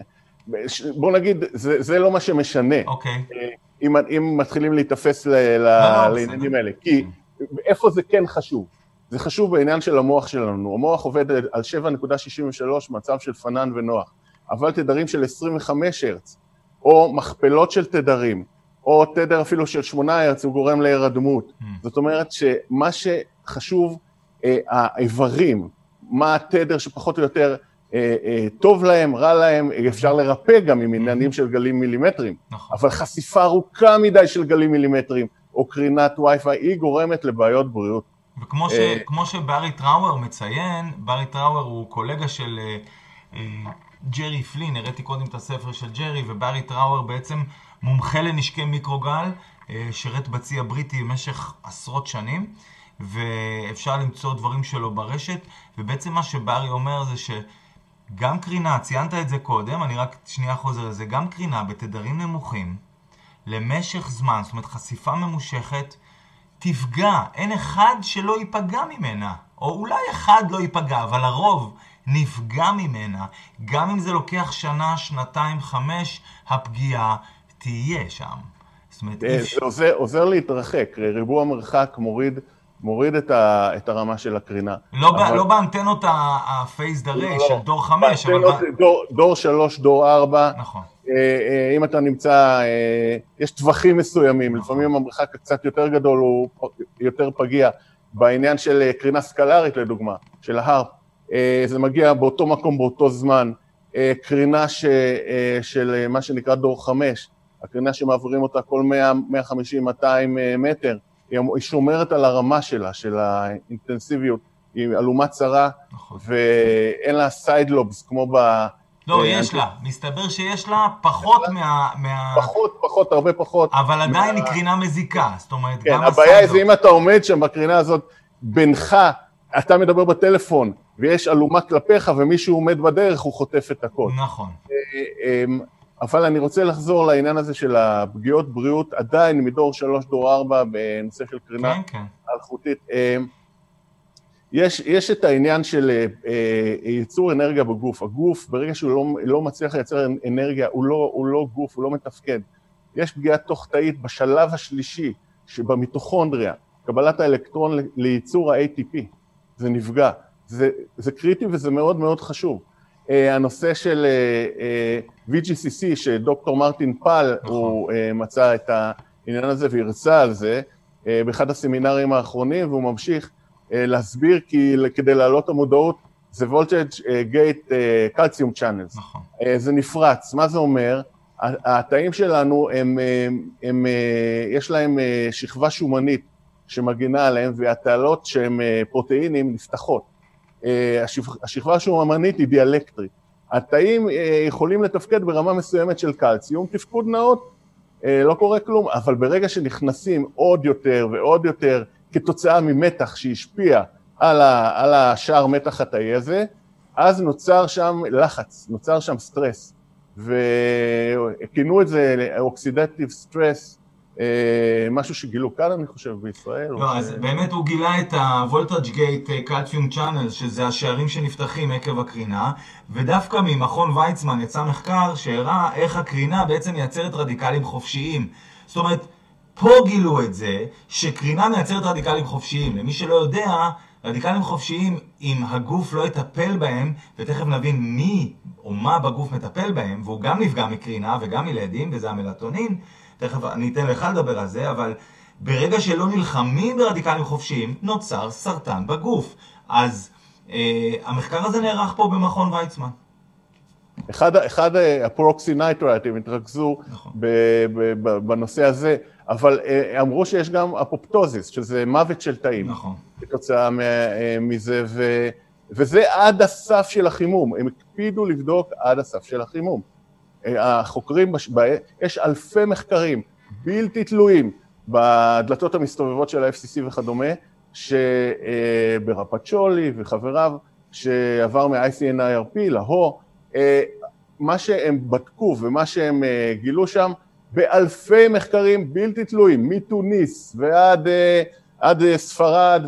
בוא נגיד, זה לא מה שמשנה. אוקיי. אם מתחילים להתאפס לעניינים האלה. כי איפה זה כן חשוב? זה חשוב בעניין של המוח שלנו. המוח עובד על 7.63, מצב של פנן ונוח. אבל תדרים של 25 הרץ, או מכפלות של תדרים, או תדר אפילו של 8 הרץ, הוא גורם להירדמות. זאת אומרת שמה שחשוב, האיברים, מה התדר שפחות או יותר טוב להם, רע להם, אפשר לרפא גם עם עניינים של גלים מילימטריים. אבל חשיפה ארוכה מדי של גלים מילימטריים, או קרינת וי-פיי, היא גורמת לבעיות בריאות. וכמו שברי טראואר מציין, ברי טראואר הוא קולגה של ג'רי פלין, הראיתי קודם את הספר של ג'רי, וברי טראואר בעצם מומחה לנשקי מיקרוגל, שירת בצי הבריטי במשך עשרות שנים, ואפשר למצוא דברים שלו ברשת, ובעצם מה שברי אומר זה שגם קרינה, ציינת את זה קודם, אני רק שנייה חוזר לזה, גם קרינה בתדרים נמוכים, למשך זמן, זאת אומרת חשיפה ממושכת, תפגע, אין אחד שלא ייפגע ממנה, או אולי אחד לא ייפגע, אבל הרוב נפגע ממנה, גם אם זה לוקח שנה, שנתיים, 5, הפגיעה תהיה שם. זאת אומרת, זה עוזר להתרחק, ריבוע מרחק מוריד את הרמה של הקרינה. לא באנטנות הפייס דרי של דור 5, אבל... דור 3, דור 4. נכון. אם אתה נמצא, יש טווחים מסוימים, לפעמים המרחק קצת יותר גדול, הוא יותר פגיע. בעניין של קרינה סקלרית לדוגמה, של ההרפ, זה מגיע באותו מקום, באותו זמן, קרינה של מה שנקרא דור 5, הקרינה שמעבירים אותה כל 100, 150, 200 מטר, היא שומרת על הרמה שלה, של האינטנסיביות, היא אלומה צרה, ואין לה סיידלובס כמו ב... לא, יש לה. מסתבר שיש לה פחות פחות, הרבה פחות. אבל עדיין היא קרינה מזיקה, זאת אומרת, כן, הבעיה זה אם אתה עומד שם בקרינה הזאת, בינך, אתה מדבר בטלפון, ויש אלומה כלפיך, ומישהו עומד בדרך, הוא חוטף את הכל. נכון. אבל אני רוצה לחזור לעניין הזה של הפגיעות בריאות, עדיין מדור 3, דור 4, בנושא של קרינה אלחוטית. יש את העניין של ייצור אנרגיה בגוף. הגוף, ברגע שהוא לא מצליח לייצר אנרגיה, הוא לא גוף, הוא לא מתפקד. יש פגיעה תוך תאית בשלב השלישי, שבמיטוכונדריה, קבלת האלקטרון לייצור ה-ATP, זה נפגע. זה קריטי וזה מאוד מאוד חשוב. הנושא של VGCC, שדוקטור מרטין פל, הוא מצא את העניין הזה והרצה על זה, באחד הסמינרים האחרונים, והוא ממשיך להסביר כי כדי להעלות המודעות, זה voltage gate calcium channels. נכון. זה נפרץ. מה זה אומר? התאים שלנו, יש להם שכבה שומנית שמגינה עליהם, והתעלות שהן פרוטאינים נפתחות. השכבה השומנית היא דיאלקטרית. התאים יכולים לתפקד ברמה מסוימת של קלציום, תפקוד נאות, לא קורה כלום, אבל ברגע שנכנסים עוד יותר ועוד יותר, כתוצאה ממתח שהשפיע על השער מתח התאי הזה, אז נוצר שם לחץ, נוצר שם סטרס, וכינו את זה אוקסידטיב סטרס, משהו שגילו כאן אני חושב בישראל. לא, אז באמת הוא גילה את ה-Voltage Gate Calcium Channels, שזה השערים שנפתחים עקב הקרינה, ודווקא ממכון ויצמן יצא מחקר שהראה איך הקרינה בעצם מייצרת רדיקלים חופשיים. זאת אומרת, פה גילו את זה שקרינה מייצרת רדיקלים חופשיים. למי שלא יודע, רדיקלים חופשיים, אם הגוף לא יטפל בהם, ותכף נבין מי או מה בגוף מטפל בהם, והוא גם נפגע מקרינה וגם מילדים, וזה המלטונין, תכף אני אתן לך לדבר על זה, אבל ברגע שלא נלחמים ברדיקלים חופשיים, נוצר סרטן בגוף. אז המחקר הזה נערך פה במכון ויצמן. אחד הפרוקסי נייטרייטים התרכזו בנושא הזה, אבל אמרו שיש גם אפופטוזיס, שזה מוות של תאים. נכון. כתוצאה מזה, וזה עד הסף של החימום, הם הקפידו לבדוק עד הסף של החימום. החוקרים, יש אלפי מחקרים בלתי תלויים בדלתות המסתובבות של ה-FCC וכדומה, שברפצ'ולי וחבריו, שעבר מ-ICNIRP לה-הו, מה שהם בדקו ומה שהם גילו שם, באלפי מחקרים בלתי תלויים, מתוניס ועד ספרד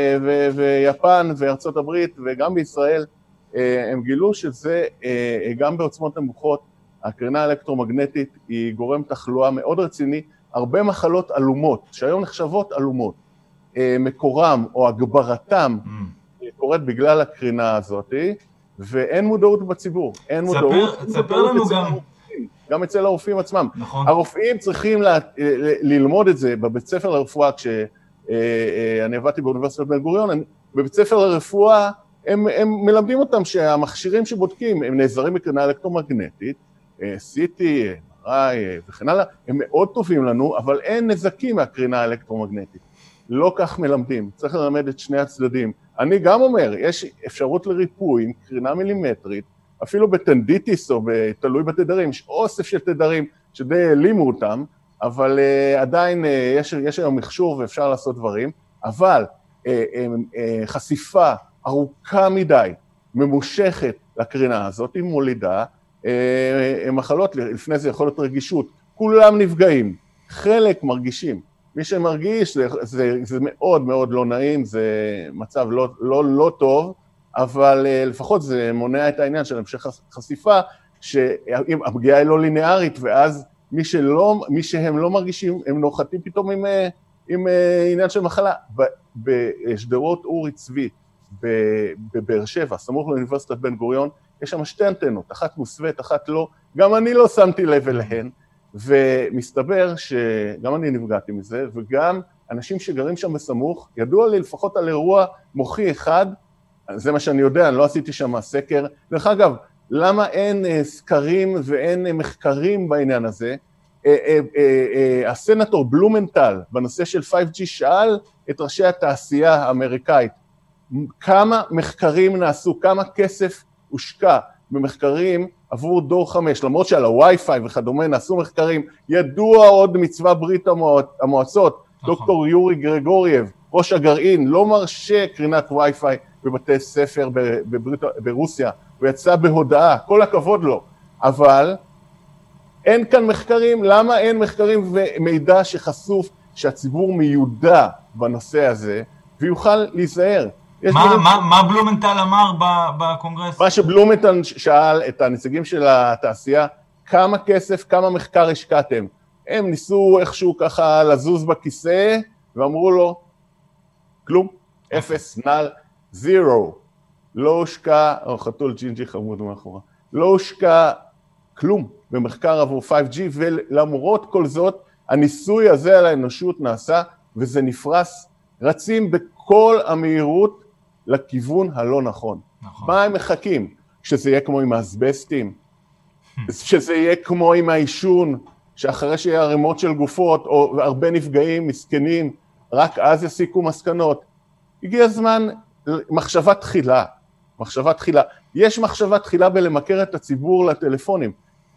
ויפן וארצות הברית וגם בישראל, הם גילו שזה גם בעוצמות נמוכות, הקרינה האלקטרומגנטית היא גורם תחלואה מאוד רציני, הרבה מחלות אלומות, שהיום נחשבות אלומות, מקורם או הגברתם קורית בגלל הקרינה הזאת, ואין מודעות בציבור, אין מודעות. תספר לנו גם אצל הרופאים עצמם. נכון. הרופאים צריכים ללמוד את זה בבית ספר לרפואה, כשאני עבדתי באוניברסיטת בן גוריון, בבית ספר לרפואה הם מלמדים אותם שהמכשירים שבודקים, הם נעזרים בקרינה אלקטרומגנטית, CT, MRI וכן הלאה, הם מאוד טובים לנו, אבל אין נזקים מהקרינה האלקטרומגנטית. לא כך מלמדים, צריך ללמד את שני הצדדים. אני גם אומר, יש אפשרות לריפוי עם קרינה מילימטרית, אפילו בטנדיטיס או תלוי בתדרים, יש אוסף של תדרים שדי העלימו אותם, אבל עדיין יש היום מכשור ואפשר לעשות דברים, אבל חשיפה ארוכה מדי, ממושכת לקרינה הזאת, היא מולידה, מחלות, לפני זה יכול להיות רגישות, כולם נפגעים, חלק מרגישים, מי שמרגיש זה מאוד מאוד לא נעים, זה מצב לא טוב, אבל לפחות זה מונע את העניין של המשך חשיפה, שהפגיעה היא לא לינארית, ואז מי שהם לא מרגישים, הם נוחתים פתאום עם עניין של מחלה. בשדרות אורי צבי, בבאר שבע, סמוך לאוניברסיטת בן גוריון, יש שם שתי אנטנות, אחת מוסווית, אחת לא, גם אני לא שמתי לב אליהן, ומסתבר שגם אני נפגעתי מזה, וגם אנשים שגרים שם בסמוך, ידוע לי לפחות על אירוע מוחי אחד, זה מה שאני יודע, אני לא עשיתי שם סקר. דרך אגב, למה אין סקרים ואין מחקרים בעניין הזה? הסנטור בלומנטל, בנושא של 5G, שאל את ראשי התעשייה האמריקאית, כמה מחקרים נעשו, כמה כסף הושקע במחקרים עבור דור 5, למרות שעל הווי-פיי וכדומה נעשו מחקרים, ידוע עוד מצבא ברית המועצות, דוקטור יורי גרגורייב, ראש הגרעין, לא מרשה קרינת ווי-פיי בבתי ספר ברוסיה, הוא יצא בהודעה, כל הכבוד לו, אבל אין כאן מחקרים, למה אין מחקרים ומידע שחשוף שהציבור מיודע בנושא הזה, ויוכל להיזהר. מה בלומנטל אמר בקונגרס? מה שבלומנטל שאל את הנציגים של התעשייה, כמה כסף, כמה מחקר השקעתם? הם ניסו איכשהו ככה לזוז בכיסא, ואמרו לו, כלום, אפס, נל, זירו, לא הושקע, או חתול ג'ינג'י חמוד מאחורה, לא הושקע כלום במחקר עבור 5G, ולמרות כל זאת, הניסוי הזה על האנושות נעשה, וזה נפרס, רצים בכל המהירות לכיוון הלא נכון. מה הם מחכים? שזה יהיה כמו עם האסבסטים, שזה יהיה כמו עם העישון, שאחרי שיהיה ערימות של גופות, או הרבה נפגעים, מסכנים, רק אז יסיקו מסקנות. הגיע הזמן, מחשבה תחילה. יש מחשבה תחילה בלמכר את הציבור לטלפונים.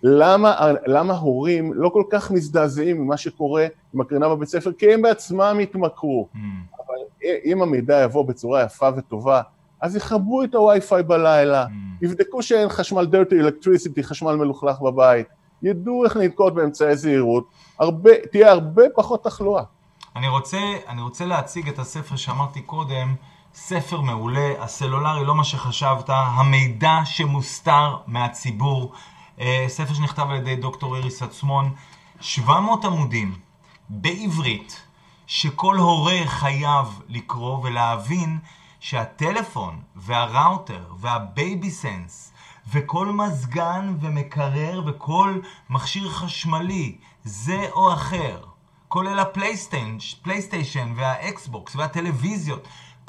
למה הורים לא כל כך מזדעזעים ממה שקורה עם הקרינה בבית ספר? כי הם בעצמם התמכרו. אבל אם המידע יבוא בצורה יפה וטובה, אז יחברו את הווי-פיי בלילה, יבדקו שאין חשמל dirty electricity, חשמל מלוכלך בבית, ידעו איך לנקוט באמצעי זהירות, תהיה הרבה פחות תחלואה. אני רוצה להציג את הספר שאמרתי קודם, ספר מעולה, הסלולרי, לא מה שחשבת, המידע שמוסתר מהציבור, ספר שנכתב על ידי דוקטור איריס עצמון, 700 עמודים בעברית, שכל הורה חייב לקרוא ולהבין שהטלפון והראוטר והבייבי סנס וכל מזגן ומקרר וכל מכשיר חשמלי, זה או אחר, כולל הפלייסטיישן והאקסבוקס והטלוויזיות,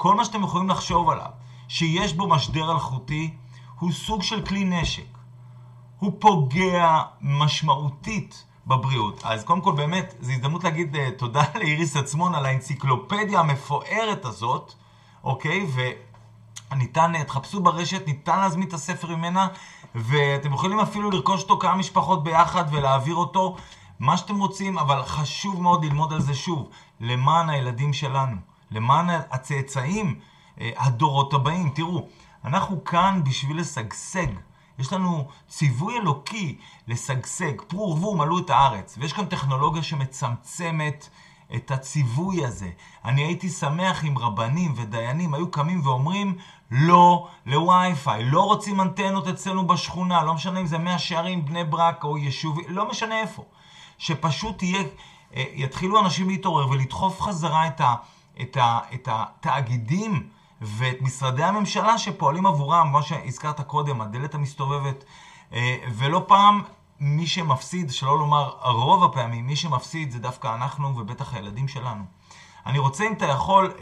כל מה שאתם יכולים לחשוב עליו, שיש בו משדר אלחוטי, הוא סוג של כלי נשק. הוא פוגע משמעותית בבריאות. אז קודם כל באמת, זו הזדמנות להגיד תודה לאיריס עצמון על האנציקלופדיה המפוארת הזאת, אוקיי? תחפשו ברשת, ניתן להזמין את הספר ממנה, ואתם יכולים אפילו לרכוש אותו כמה משפחות ביחד ולהעביר אותו, מה שאתם רוצים, אבל חשוב מאוד ללמוד על זה שוב, למען הילדים שלנו, למען הצאצאים, הדורות הבאים. תראו, אנחנו כאן בשביל לשגשג. יש לנו ציווי אלוקי לשגשג, פרו ורבו מלאו את הארץ, ויש כאן טכנולוגיה שמצמצמת את הציווי הזה. אני הייתי שמח אם רבנים ודיינים היו קמים ואומרים לא לווי-פיי, לא רוצים אנטנות אצלנו בשכונה, לא משנה אם זה 100 שערים, בני ברק או יישובי, לא משנה איפה. שפשוט יתחילו אנשים להתעורר ולדחוף חזרה את התאגידים ואת משרדי הממשלה שפועלים עבורם, מה שהזכרת קודם, הדלת המסתובבת, ולא פעם מי שמפסיד, שלא לומר רוב הפעמים, מי שמפסיד זה דווקא אנחנו ובטח הילדים שלנו. אני רוצה אם אתה יכול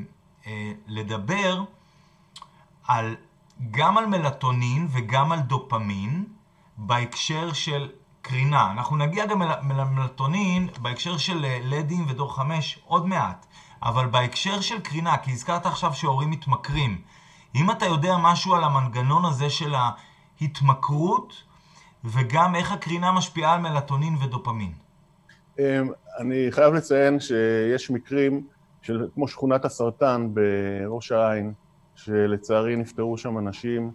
לדבר גם על מלטונין וגם על דופמין בהקשר של קרינה. אנחנו נגיע גם למלטונין בהקשר של לדים ודור 5 עוד מעט, אבל בהקשר של קרינה, כי הזכרת עכשיו שהורים מתמכרים, אם אתה יודע משהו על המנגנון הזה של ההתמכרות, וגם איך הקרינה משפיעה על מלטונין ודופמין. אני חייב לציין שיש מקרים כמו שכונת הסרטן בראש העין, שלצערי נפטרו שם אנשים,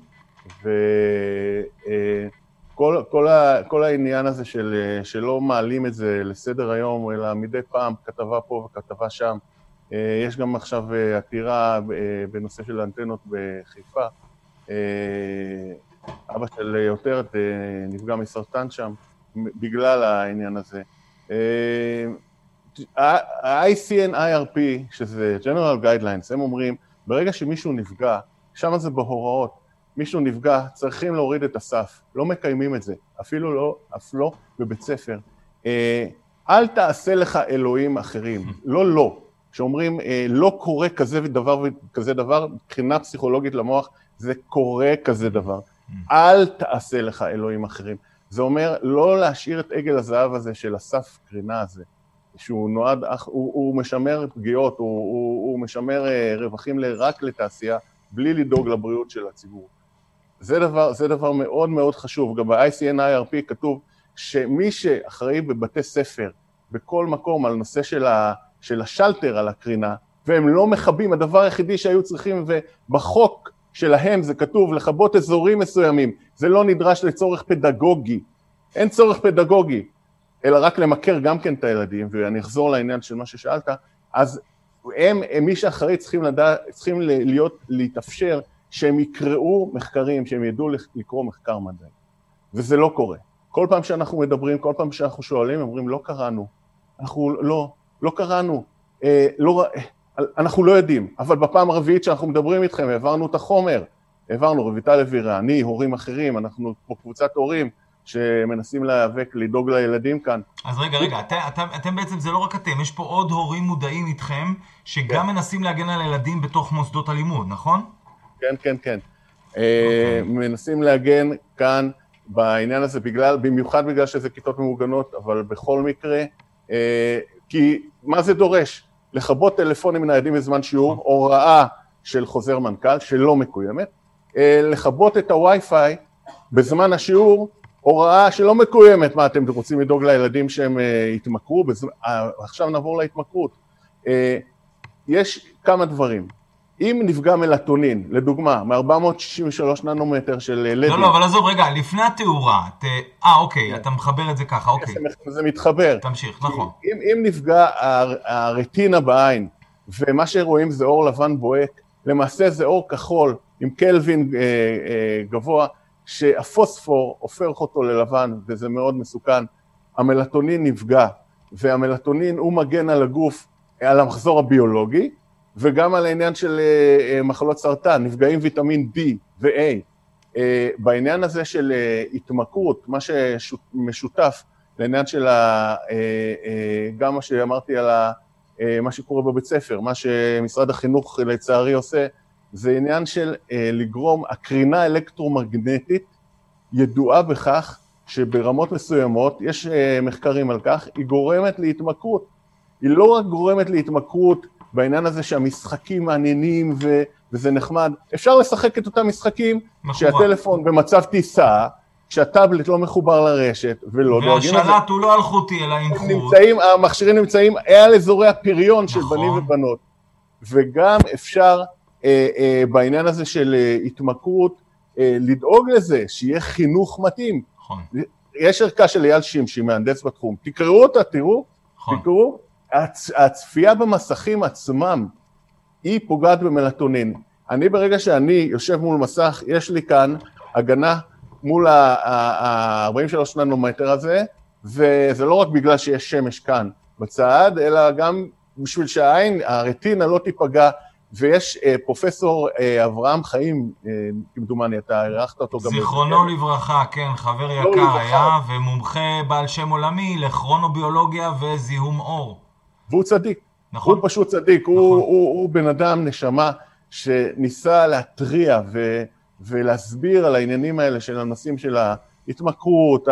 וכל העניין הזה שלא מעלים את זה לסדר היום, אלא מדי פעם כתבה פה וכתבה שם. יש גם עכשיו עתירה בנושא של האנטנות בחיפה. אבא של יותר נפגע מסרטן שם בגלל העניין הזה. ה-ICN-IRP, שזה General Guidelines, הם אומרים, ברגע שמישהו נפגע, שם זה בהוראות, מישהו נפגע, צריכים להוריד את הסף, לא מקיימים את זה, אפילו לא בבית ספר. אל תעשה לך אלוהים אחרים, לא. שאומרים, לא קורה כזה דבר וכזה דבר, מבחינה פסיכולוגית למוח, זה קורה כזה דבר. אל תעשה לך אלוהים אחרים. זה אומר לא להשאיר את עגל הזהב הזה של הסף קרינה הזה, שהוא נועד, הוא משמר פגיעות, הוא משמר רווחים רק לתעשייה, בלי לדאוג לבריאות של הציבור. זה דבר מאוד מאוד חשוב. גם ב-ICN-IRP כתוב שמי שאחראי בבתי ספר, בכל מקום על נושא של השלטר על הקרינה, והם לא מחבים, הדבר היחידי שהיו צריכים, ובחוק שלהם זה כתוב לחבות אזורים מסוימים, זה לא נדרש לצורך פדגוגי, אין צורך פדגוגי, אלא רק למכר גם כן את הילדים, ואני אחזור לעניין של מה ששאלת, אז הם מי שאחרי צריכים להתאפשר שהם יקראו מחקרים, שהם ידעו לקרוא מחקר מדעי, וזה לא קורה. כל פעם שאנחנו מדברים, כל פעם שאנחנו שואלים, אומרים לא קראנו, אנחנו לא קראנו, אנחנו לא יודעים, אבל בפעם הרביעית שאנחנו מדברים איתכם, העברנו את החומר, העברנו רויטל לוירה, אני, הורים אחרים, אנחנו פה קבוצת הורים שמנסים להיאבק, לדאוג לילדים כאן. אז רגע, אתם בעצם, זה לא רק אתם, יש פה עוד הורים מודעים איתכם, שגם מנסים להגן על ילדים בתוך מוסדות הלימוד, נכון? כן. מנסים להגן כאן בעניין הזה, במיוחד בגלל שזה כיתות ממוגנות, אבל בכל מקרה, כי מה זה דורש? לחבות טלפונים ניידים בזמן שיעור, הוראה של חוזר מנכ"ל שלא מקוימת, לחבות את הווי-פיי בזמן השיעור, הוראה שלא מקוימת. מה, אתם רוצים לדאוג לילדים שהם יתמכרו? עכשיו נעבור להתמכרות. יש כמה דברים. אם נפגע מלטונין, לדוגמה, מ-463 ננומטר של לדים... לא, אבל עזוב רגע, לפני התאורה, אוקיי, אתה מחבר את זה ככה, אוקיי. זה מתחבר. תמשיך, נכון. אם נפגע הרטינה בעין, ומה שרואים זה אור לבן בוהק, למעשה זה אור כחול, עם קלווין גבוה, שהפוספור הופך אותו ללבן, וזה מאוד מסוכן. המלטונין נפגע, והמלטונין הוא מגן על הגוף, על המחזור הביולוגי, וגם על העניין של מחלות סרטן, נפגעים ויטמין D ו-A. בעניין הזה של התמכרות, מה שמשותף לעניין של גם מה שאמרתי על מה שקורה בבית ספר, מה שמשרד החינוך לצערי עושה, זה עניין של לגרום, הקרינה האלקטרומגנטית ידועה בכך שברמות מסוימות, יש מחקרים על כך, היא גורמת להתמכרות. היא לא רק גורמת להתמכרות בעניין הזה שהמשחקים מעניינים וזה נחמד, אפשר לשחק את אותם משחקים שהטלפון במצב טיסה, שהטאבלט לא מחובר לרשת ולא דואגים לזה. והשלט הוא לא אלחוטי אלא עם חוט. המכשירים נמצאים על אזורי הפריון של בנים ובנות, וגם אפשר בעניין הזה של התמכרות, לדאוג לזה שיהיה חינוך מתאים. נכון. יש ערכה של אייל שימשי, מהנדס בתחום, תקראו אותה, תראו, תקראו, הצפייה במסכים עצמם, היא פוגעת במלטונין. אני ברגע שאני יושב מול מסך, יש לי כאן הגנה מול ה-43 ננומטר הזה, וזה לא רק בגלל שיש שמש כאן בצד, אלא גם בשביל שהעין, הרטינה לא תיפגע, ויש פרופסור אברהם חיים, כמדומני, אתה ערכת אותו גם... זיכרונו לברכה, כן, חבר יקר היה, ומומחה בעל שם עולמי לכרונוביולוגיה וזיהום אור. והוא צדיק, נכון. הוא פשוט צדיק, נכון. הוא בן אדם נשמה שניסה להטריע ולהסביר על העניינים האלה של הנושאים של ההתמכרות,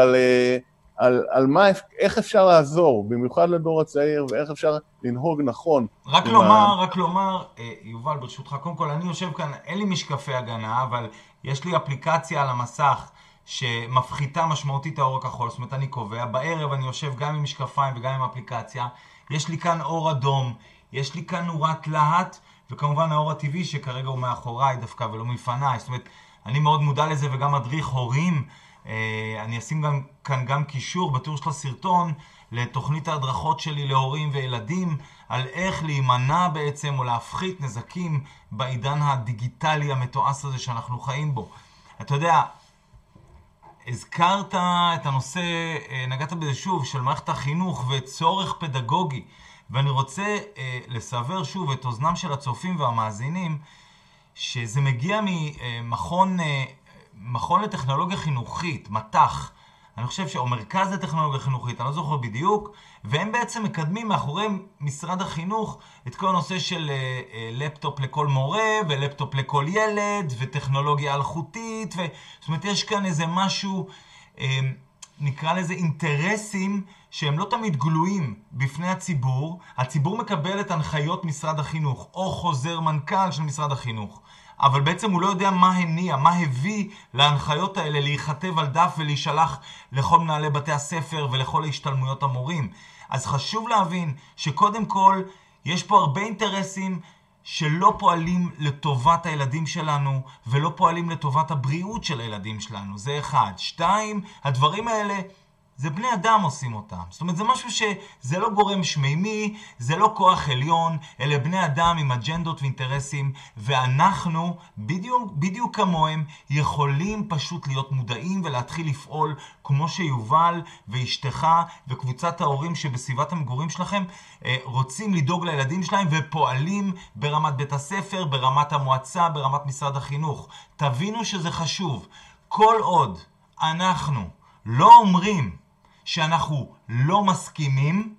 על מה, איך אפשר לעזור, במיוחד לדור הצעיר, ואיך אפשר לנהוג נכון. רק לומר, יובל, ברשותך, קודם כל, אני יושב כאן, אין לי משקפי הגנה, אבל יש לי אפליקציה על המסך שמפחיתה משמעותית האור הכחול, זאת אומרת, אני קובע, בערב אני יושב גם עם משקפיים וגם עם אפליקציה, יש לי כאן אור אדום, יש לי כאן נורת להט, וכמובן האור הטבעי שכרגע הוא מאחוריי דווקא ולא מלפניי, זאת אומרת, אני מאוד מודע לזה וגם מדריך הורים, אני אשים כאן גם קישור בתיאור של הסרטון לתוכנית ההדרכות שלי להורים וילדים על איך להימנע בעצם או להפחית נזקים בעידן הדיגיטלי המתועש הזה שאנחנו חיים בו. אתה יודע, הזכרת את הנושא, נגעת בזה שוב, של מערכת החינוך וצורך פדגוגי, ואני רוצה לסבר שוב את אוזנם של הצופים והמאזינים, שזה מגיע ממכון לטכנולוגיה חינוכית, מתח, אני חושב או מרכז לטכנולוגיה חינוכית, אני לא זוכר בדיוק, והם בעצם מקדמים מאחורי משרד החינוך את כל הנושא של לפטופ לכל מורה, ולפטופ לכל ילד, וטכנולוגיה אלחוטית, זאת אומרת, יש כאן איזה משהו, נקרא לזה אינטרסים, שהם לא תמיד גלויים בפני הציבור. הציבור מקבל את הנחיות משרד החינוך, או חוזר מנכ"ל של משרד החינוך. אבל בעצם הוא לא יודע מה הניע, מה הביא להנחיות האלה להיכתב על דף ולהישלח לכל מנהלי בתי הספר ולכל ההשתלמויות המורים. אז חשוב להבין שקודם כל יש פה הרבה אינטרסים שלא פועלים לטובת הילדים שלנו ולא פועלים לטובת הבריאות של הילדים שלנו. זה אחד. שתיים, הדברים האלה זה בני אדם עושים אותם. זאת אומרת, זה משהו שזה לא גורם שמימי, זה לא כוח עליון, אלה בני אדם עם אג'נדות ואינטרסים, ואנחנו, בדיוק כמוהם, יכולים פשוט להיות מודעים ולהתחיל לפעול כמו שיובל ואשתך וקבוצת ההורים שבסביבת המגורים שלכם רוצים לדאוג לילדים שלהם ופועלים ברמת בית הספר, ברמת המועצה, ברמת משרד החינוך. תבינו שזה חשוב. כל עוד אנחנו לא אומרים שאנחנו לא מסכימים,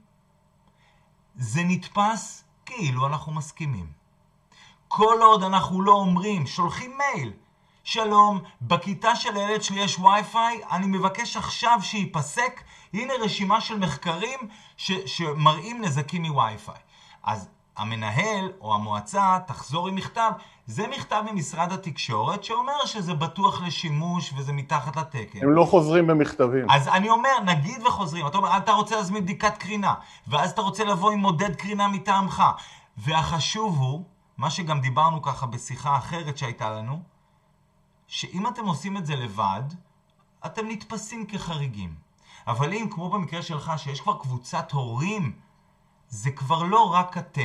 זה נתפס כאילו אנחנו מסכימים. כל עוד אנחנו לא אומרים, שולחים מייל, שלום, בכיתה של הילד שלי יש וי-פיי, אני מבקש עכשיו שיפסק, הנה רשימה של מחקרים שמראים נזקים מווי-פיי. אז המנהל או המועצה תחזור עם מכתב, זה מכתב ממשרד התקשורת שאומר שזה בטוח לשימוש וזה מתחת לתקן. הם לא חוזרים במכתבים. אז אני אומר, נגיד וחוזרים, אתה אומר, אתה רוצה להזמין בדיקת קרינה, ואז אתה רוצה לבוא עם מודד קרינה מטעמך. והחשוב הוא, מה שגם דיברנו ככה בשיחה אחרת שהייתה לנו, שאם אתם עושים את זה לבד, אתם נתפסים כחריגים. אבל אם, כמו במקרה שלך, שיש כבר קבוצת הורים, זה כבר לא רק אתם.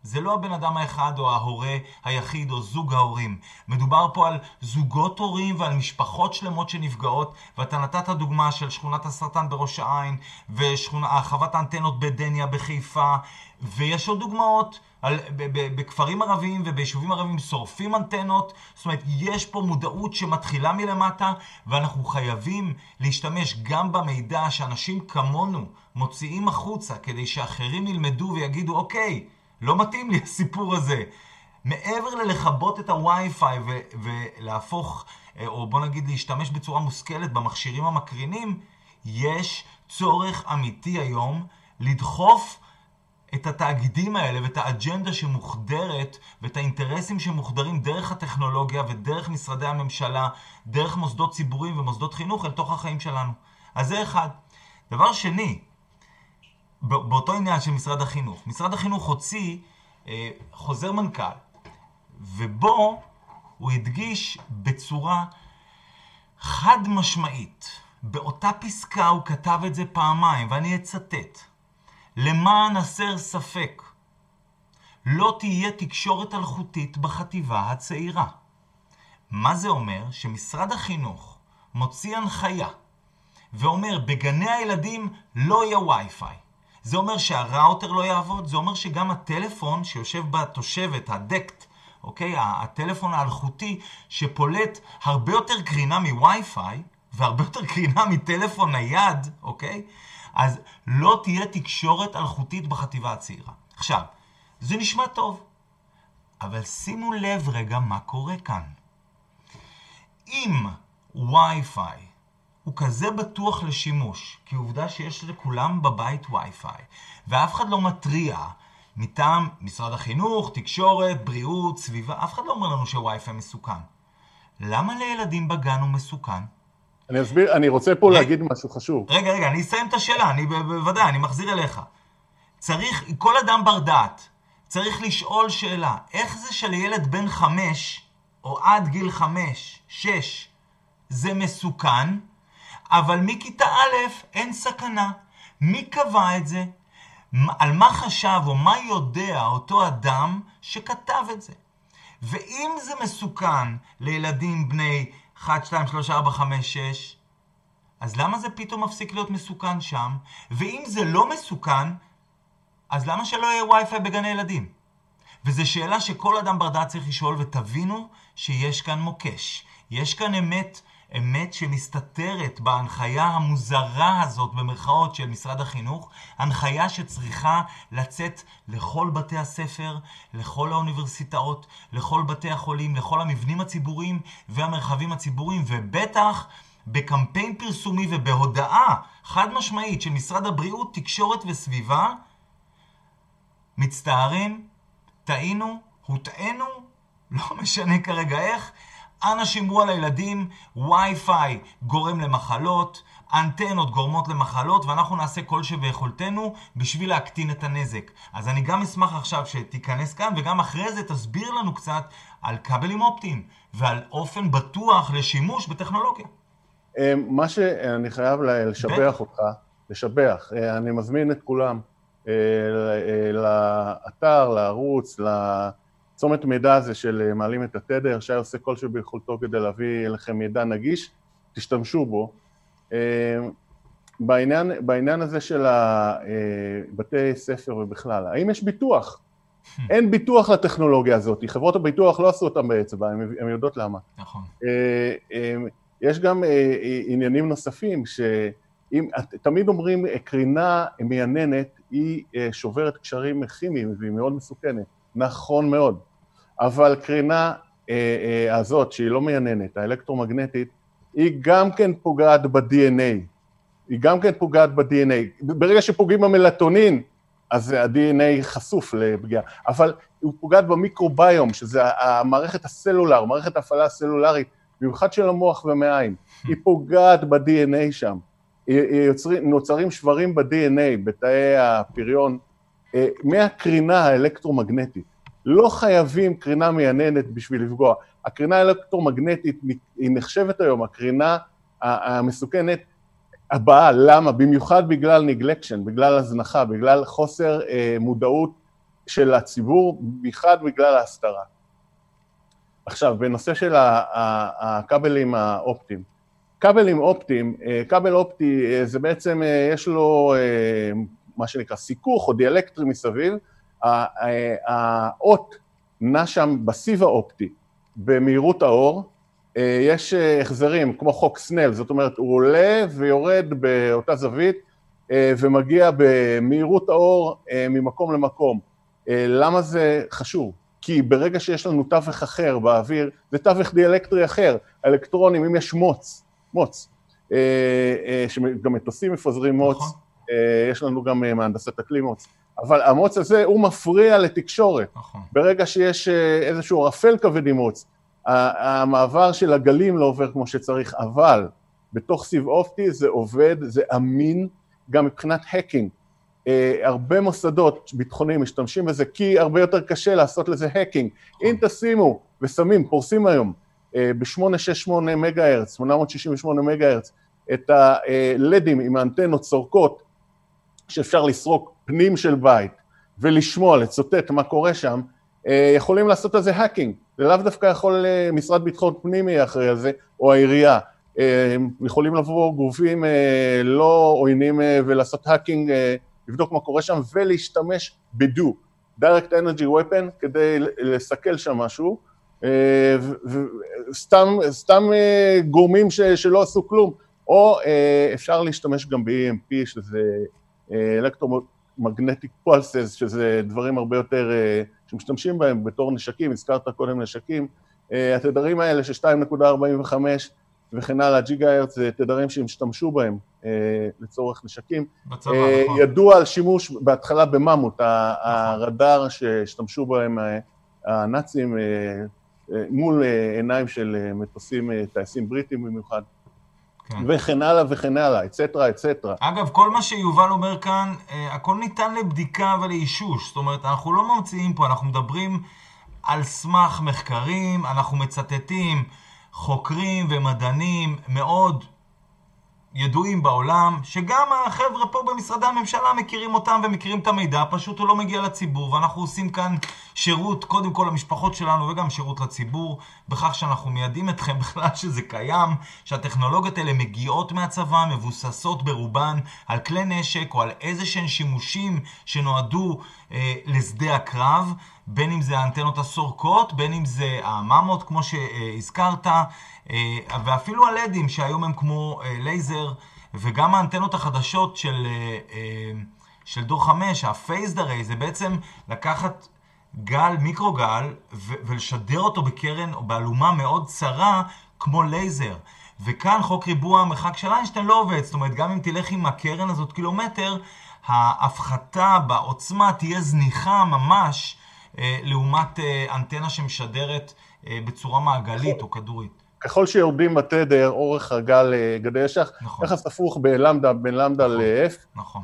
זה לא הבן אדם האחד או ההורה היחיד או זוג ההורים. מדובר פה על זוגות הורים ועל משפחות שלמות שנפגעות, ואתה נתת דוגמה של שכונת הסרטן בראש העין, והרחבת האנטנות בדניה בחיפה, ויש עוד דוגמאות. בכפרים ערביים וביישובים ערביים שורפים אנטנות. זאת אומרת, יש פה מודעות שמתחילה מלמטה, ואנחנו חייבים להשתמש גם במידע שאנשים כמונו מוציאים החוצה, כדי שאחרים ילמדו ויגידו, אוקיי, לא מתאים לי הסיפור הזה. מעבר ללכבות את הווי-פיי ולהפוך, או בוא נגיד להשתמש בצורה מושכלת במכשירים המקרינים, יש צורך אמיתי היום לדחוף את התאגידים האלה ואת האג'נדה שמוחדרת ואת האינטרסים שמוחדרים דרך הטכנולוגיה ודרך משרדי הממשלה, דרך מוסדות ציבוריים ומוסדות חינוך אל תוך החיים שלנו. אז זה אחד. דבר שני, באותו עניין של משרד החינוך. משרד החינוך הוציא חוזר מנכ"ל, ובו הוא הדגיש בצורה חד משמעית. באותה פסקה הוא כתב את זה פעמיים, ואני אצטט. למען הסר ספק, לא תהיה תקשורת אלחוטית בחטיבה הצעירה. מה זה אומר? שמשרד החינוך מוציא הנחיה ואומר, בגני הילדים לא יהיה וי-פיי. זה אומר שהראוטר לא יעבוד, זה אומר שגם הטלפון שיושב בתושבת, הדקט, אוקיי? הטלפון האלחוטי שפולט הרבה יותר קרינה מווי-פיי, והרבה יותר קרינה מטלפון נייד, אוקיי? אז לא תהיה תקשורת אלחוטית בחטיבה הצעירה. עכשיו, זה נשמע טוב, אבל שימו לב רגע מה קורה כאן. אם וי-פיי הוא כזה בטוח לשימוש, כי עובדה שיש לכולם בבית וי-פיי, ואף אחד לא מטריע מטעם משרד החינוך, תקשורת, בריאות, סביבה, אף אחד לא אומר לנו שווי-פיי מסוכן. למה לילדים בגן הוא מסוכן? אני אסביר, אני רוצה פה להגיד משהו חשוב. רגע, אני אסיים את השאלה, בוודאי, אני מחזיר אליך. כל אדם בר דעת צריך לשאול שאלה, איך זה שלילד בן 5, או עד גיל 5, 6, זה מסוכן, אבל מכיתה א' אין סכנה. מי קבע את זה? על מה חשב או מה יודע אותו אדם שכתב את זה? ואם זה מסוכן לילדים בני 1, 2, 3, 4, 5, 6, אז למה זה פתאום מפסיק להיות מסוכן שם? ואם זה לא מסוכן, אז למה שלא יהיה וי-פיי בגני ילדים? וזו שאלה שכל אדם בר דעת צריך לשאול, ותבינו שיש כאן מוקש. יש כאן אמת שמסתתרת בהנחיה המוזרה הזאת במרכאות של משרד החינוך, הנחיה שצריכה לצאת לכל בתי הספר, לכל האוניברסיטאות, לכל בתי החולים, לכל המבנים הציבוריים והמרחבים הציבוריים, ובטח בקמפיין פרסומי ובהודעה חד משמעית של משרד הבריאות, תקשורת וסביבה. מצטערים, טעינו, הוטענו, לא משנה כרגע איך, אנא שמרו על הילדים, וי-פיי גורם למחלות, אנטנות גורמות למחלות, ואנחנו נעשה כל שביכולתנו בשביל להקטין את הנזק. אז אני גם אשמח עכשיו שתיכנס כאן, וגם אחרי זה תסביר לנו קצת על כבלים אופטיים, ועל אופן בטוח לשימוש בטכנולוגיה. מה שאני חייב לשבח אותך, אני מזמין את כולם לאתר, לערוץ, צומת מידע הזה של מעלים את התדר, שי עושה כל שביכולתו כדי להביא לכם מידע נגיש, תשתמשו בו. בעניין הזה של בתי ספר ובכלל, האם יש ביטוח? אין ביטוח לטכנולוגיה הזאת, חברות הביטוח לא עשו אותם באצבע, הן יודעות למה. נכון. יש גם עניינים נוספים, תמיד אומרים קרינה מייננת, היא שוברת קשרים כימיים והיא מאוד מסוכנת. נכון מאוד, אבל קרינה הזאת שהיא לא מייננת, האלקטרומגנטית, היא גם כן פוגעת ב-DNA. ברגע שפוגעים במלטונין, אז ה-DNA חשוף לפגיעה, אבל הוא פוגעת במיקרוביום, שזה המערכת הסלולר, מערכת ההפעלה הסלולרית, במיוחד של המוח ומעיים, היא פוגעת ב-DNA שם, נוצרים שברים ב-DNA, בתאי הפריון, מהקרינה האלקטרומגנטית. לא חייבים קרינה מייננת בשביל לפגוע. הקרינה האלקטרומגנטית היא נחשבת היום, הקרינה המסוכנת הבאה. למה? במיוחד בגלל נגלקשן, בגלל הזנחה, בגלל חוסר מודעות של הציבור, בכלל בגלל ההסתרה. עכשיו, בנושא של הכבלים האופטיים. כבלים אופטיים, כבל אופטי זה בעצם, יש לו מה שנקרא סיכוך או דיאלקטרי מסביב, האות נע שם בסיב האופטי, במהירות האור, יש החזרים כמו חוק סנל, זאת אומרת הוא עולה ויורד באותה זווית, ומגיע במהירות האור ממקום למקום. למה זה חשוב? כי ברגע שיש לנו תווך אחר באוויר, זה תווך דיאלקטרי אחר, האלקטרונים, אם יש מוץ, שגם מטוסים מפזרים מוץ, יש לנו גם מהנדסת אקלים מוץ, אבל המוץ הזה הוא מפריע לתקשורת. ברגע שיש איזשהו רפל כבד עם מוץ, המעבר של הגלים לא עובר כמו שצריך, אבל בתוך סיב אופטי זה עובד, זה אמין, גם מבחינת האקינג. הרבה מוסדות ביטחוניים משתמשים בזה, כי הרבה יותר קשה לעשות לזה האקינג. אם תשימו ושמים, פורסים היום, ב-868 מגה-הרץ, 868 מגה-הרץ, את הלדים עם האנטנות סורקות, שאפשר לסרוק פנים של בית, ולשמוע, לצוטט מה קורה שם, יכולים לעשות על זה האקינג. זה לאו דווקא יכול משרד ביטחון פנימי אחרי זה, או העירייה. יכולים לבוא גופים לא עוינים ולעשות האקינג, לבדוק מה קורה שם, ולהשתמש בדו, Direct Energy Weapon, כדי לסכל שם משהו, סתם גורמים שלא עשו כלום, או אפשר להשתמש גם ב-EMP, שזה Electromagnetic Pulses, שזה דברים הרבה יותר שמשתמשים בהם בתור נשקים, הזכרת קודם נשקים, התדרים האלה ש-2.45 וכן הלאה, ג'יגה-הרץ, זה תדרים שהם השתמשו בהם לצורך נשקים. בצבא, נכון. ידוע על שימוש בהתחלה בממות, הרדאר שהשתמשו בהם הנאצים מול עיניים של מטוסים, טייסים בריטים במיוחד, וכן הלאה וכן הלאה, אצטרה, אצטרה. אגב, כל מה שיובל אומר כאן, הכל ניתן לבדיקה ולאישוש, זאת אומרת, אנחנו לא ממציאים פה, אנחנו מדברים על סמך מחקרים, אנחנו מצטטים חוקרים ומדענים מאוד ידועים בעולם, שגם החבר'ה פה במשרדי הממשלה מכירים אותם ומכירים את המידע, פשוט הוא לא מגיע לציבור, ואנחנו עושים כאן שירות קודם כל למשפחות שלנו וגם שירות לציבור, בכך שאנחנו מיידעים אתכם בכלל שזה קיים, שהטכנולוגיות האלה מגיעות מהצבא, מבוססות ברובן על כלי נשק או על איזה שהן שימושים שנועדו לשדה הקרב, בין אם זה האנטנות הסורקות, בין אם זה הממות כמו שהזכרת, ואפילו הלדים שהיום הם כמו לייזר, וגם האנטנות החדשות של דור 5, ה-phased array, זה בעצם לקחת גל, מיקרוגל, ולשדר אותו בקרן או באלומה מאוד צרה כמו לייזר. וכאן חוק ריבוע המרחק של איינשטיין לא עובד, זאת אומרת גם אם תלך עם הקרן הזאת קילומטר, ההפחתה בעוצמה תהיה זניחה ממש, לעומת אנטנה שמשדרת בצורה מעגלית או כדורית. ככל שיורדים בתדר, אורך הגל גדל, יש יחס הפוך בין למדה ל-F, נכון.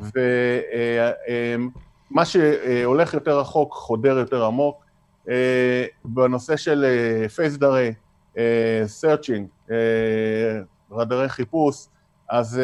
ומה שהולך יותר רחוק, חודר יותר עמוק, בנושא של phased array, searching, רדארי חיפוש, אז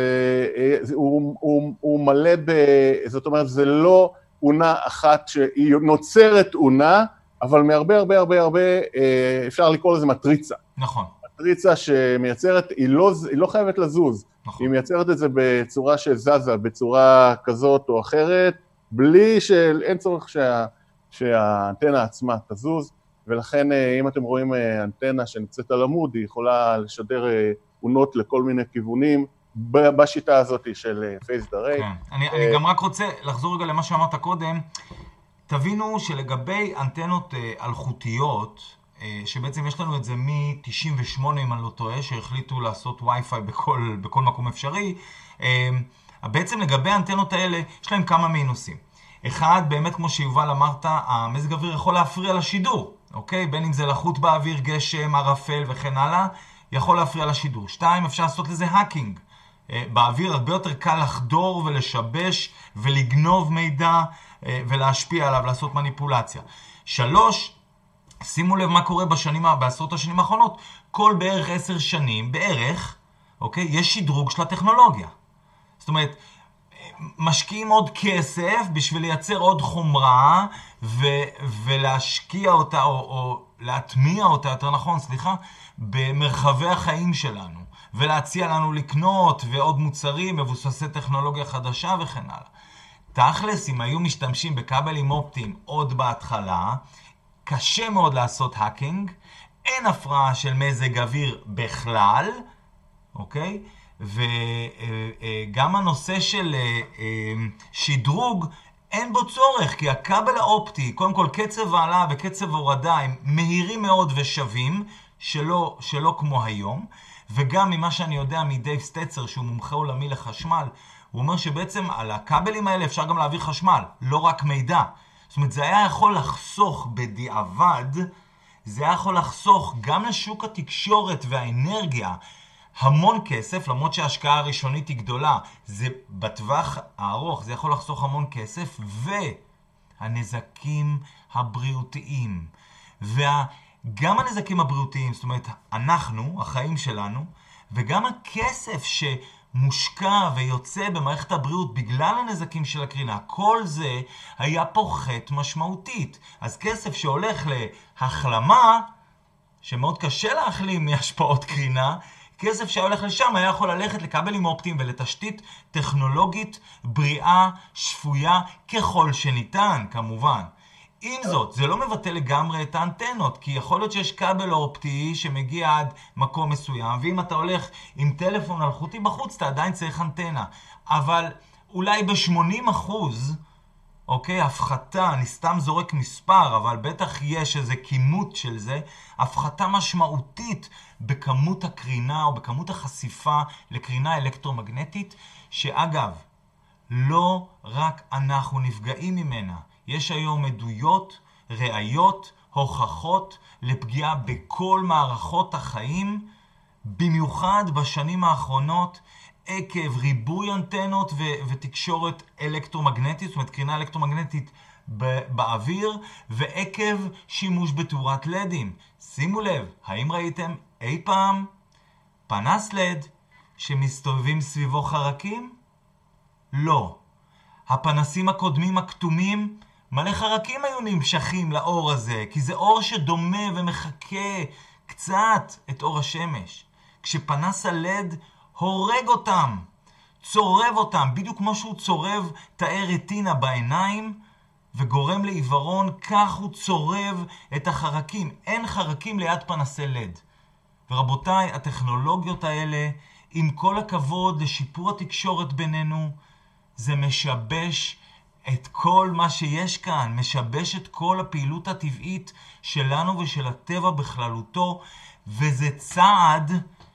הוא מלא זאת אומרת, זה לא עונה אחת שהיא נוצרת עונה, אבל מהרבה הרבה הרבה הרבה אפשר לקרוא לזה מטריצה. נכון. מטריצה שמייצרת, היא לא חייבת לזוז, נכון. היא מייצרת את זה בצורה שזזה, בצורה כזאת או אחרת, בלי אין צורך שהאנטנה עצמה תזוז, ולכן אם אתם רואים אנטנה שנמצאת על עמוד, היא יכולה לשדר עונות לכל מיני כיוונים, בשיטה הזאת של phased array. כן. אני גם רק רוצה לחזור רגע למה שאמרת קודם, תבינו שלגבי אנטנות אלחוטיות, שבעצם יש לנו את זה מ-98 אם אני לא טועה, שהחליטו לעשות וי-פיי בכל מקום אפשרי, בעצם לגבי האנטנות האלה יש להם כמה מינוסים. אחד, באמת כמו שיובל אמרת, המזג אוויר יכול להפריע לשידור, אוקיי? בין אם זה לחות באוויר, גשם, ערפל וכן הלאה, יכול להפריע לשידור. שתיים, אפשר לעשות לזה האקינג. באוויר הרבה יותר קל לחדור ולשבש ולגנוב מידע ולהשפיע עליו, לעשות מניפולציה. שלוש, שימו לב מה קורה בעשרות השנים האחרונות, כל בערך 10 שנים, בערך, אוקיי, יש שדרוג של הטכנולוגיה. זאת אומרת, משקיעים עוד כסף בשביל לייצר עוד חומרה ולהשקיע אותה או להטמיע אותה, יותר נכון, סליחה, במרחבי החיים שלנו ולהציע לנו לקנות ועוד מוצרים מבוססי טכנולוגיה חדשה וכן הלאה. תכלס, אם היו משתמשים בכבלים אופטיים עוד בהתחלה, קשה מאוד לעשות האקינג, אין הפרעה של מזג אוויר בכלל, אוקיי? וגם הנושא של שדרוג, אין בו צורך, כי הכבל האופטי, קודם כל קצב העלה וקצב הורדה הם מהירים מאוד ושווים, שלא כמו היום, וגם ממה שאני יודע מדייב סטצר, שהוא מומחה עולמי לחשמל, הוא אומר שבעצם על הכבלים האלה אפשר גם להעביר חשמל, לא רק מידע. זאת אומרת, זה היה יכול לחסוך בדיעבד, זה היה יכול לחסוך גם לשוק התקשורת והאנרגיה המון כסף, למרות שההשקעה הראשונית היא גדולה, זה בטווח הארוך, זה יכול לחסוך המון כסף, והנזקים הבריאותיים, גם הנזקים הבריאותיים, זאת אומרת, אנחנו, החיים שלנו, וגם הכסף שמושקע ויוצא במערכת הבריאות בגלל הנזקים של הקרינה, כל זה היה פוחת משמעותית. אז כסף שהולך להחלמה, שמאוד קשה להחלים מהשפעות קרינה, כסף שהולך לשם היה יכול ללכת לכבלים אופטיים ולתשתית טכנולוגית בריאה, שפויה, ככל שניתן, כמובן. עם זאת, זה לא מבטא לגמרי את האנטנות, כי יכול להיות שיש כבל אופטי שמגיע עד מקום מסוים, ואם אתה הולך עם טלפון אלחוטי בחוץ, אתה עדיין צריך אנטנה. אבל אולי ב-80%, אוקיי, הפחתה, אני סתם זורק מספר, אבל בטח יש איזה כימות של זה, הפחתה משמעותית בכמות הקרינה או בכמות החשיפה לקרינה אלקטרומגנטית, שאגב, לא רק אנחנו נפגעים ממנה. יש היום עדויות, ראיות, הוכחות לפגיעה בכל מערכות החיים, במיוחד בשנים האחרונות, עקב ריבוי אנטנות ותקשורת אלקטרומגנטית, זאת אומרת קרינה אלקטרומגנטית באוויר, ועקב שימוש בתאורת לדים. שימו לב, האם ראיתם אי פעם פנס לד שמסתובבים סביבו חרקים? לא. הפנסים הקודמים הכתומים, מלא חרקים היו נמשכים לאור הזה, כי זה אור שדומה ומחכה קצת את אור השמש. כשפנס הלד הורג אותם, צורב אותם, בדיוק כמו שהוא צורב תאי רטינה בעיניים וגורם לעיוורון, כך הוא צורב את החרקים. אין חרקים ליד פנסי לד. ורבותיי, הטכנולוגיות האלה, עם כל הכבוד לשיפור התקשורת בינינו, זה משבש את כל מה שיש כאן, משבש את כל הפעילות הטבעית שלנו ושל הטבע בכללותו, וזה צעד,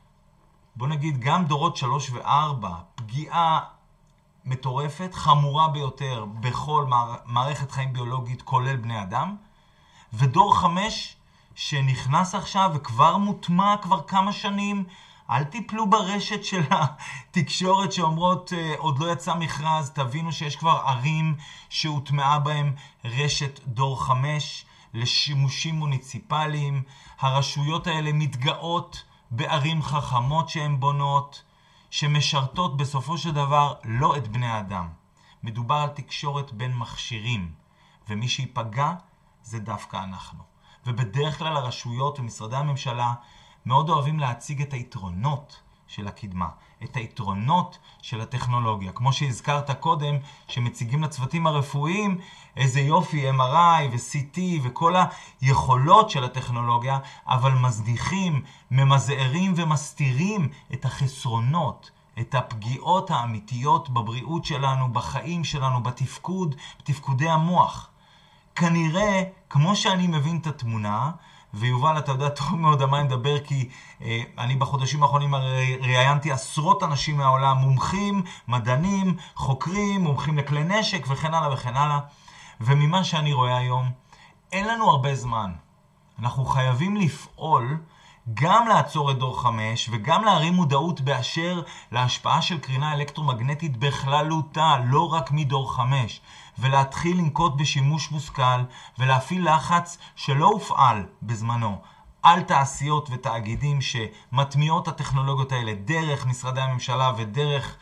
בוא נגיד, גם דורות 3 ו-4, פגיעה מטורפת, חמורה ביותר בכל מערכת חיים ביולוגית, כולל בני אדם, ודור 5 שנכנס עכשיו וכבר מוטמע כבר כמה שנים. אל תיפלו ברשת של התקשורת שאומרות עוד לא יצא מכרז, תבינו שיש כבר ערים שהוטמעה בהם רשת דור 5 לשימושים מוניציפליים. הרשויות האלה מתגאות בערים חכמות שהן בונות, שמשרתות בסופו של דבר לא את בני האדם. מדובר על תקשורת בין מכשירים, ומי שיפגע זה דווקא אנחנו. ובדרך כלל הרשויות ומשרדי הממשלה מאוד אוהבים להציג את היתרונות של הקדמה, את היתרונות של הטכנולוגיה. כמו שהזכרת קודם, שמציגים לצוותים הרפואיים איזה יופי, MRI ו-CT וכל היכולות של הטכנולוגיה, אבל מזניחים, ממזערים ומסתירים את החסרונות, את הפגיעות האמיתיות בבריאות שלנו, בחיים שלנו, בתפקודי המוח. כנראה, כמו שאני מבין את התמונה, ויובל, אתה יודע טוב מאוד על מה אני מדבר, כי אני בחודשים האחרונים ראיינתי עשרות אנשים מהעולם, מומחים, מדענים, חוקרים, מומחים לכלי נשק וכן הלאה וכן הלאה. וממה שאני רואה היום, אין לנו הרבה זמן. אנחנו חייבים לפעול גם לעצור את דור 5 וגם להרים מודעות באשר להשפעה של קרינה אלקטרומגנטית בכללותה, לא רק מדור 5. ולהתחיל לנקוט בשימוש מושכל ולהפעיל לחץ שלא הופעל בזמנו על תעשיות ותאגידים שמטמיעות הטכנולוגיות האלה דרך משרדי הממשלה ודרך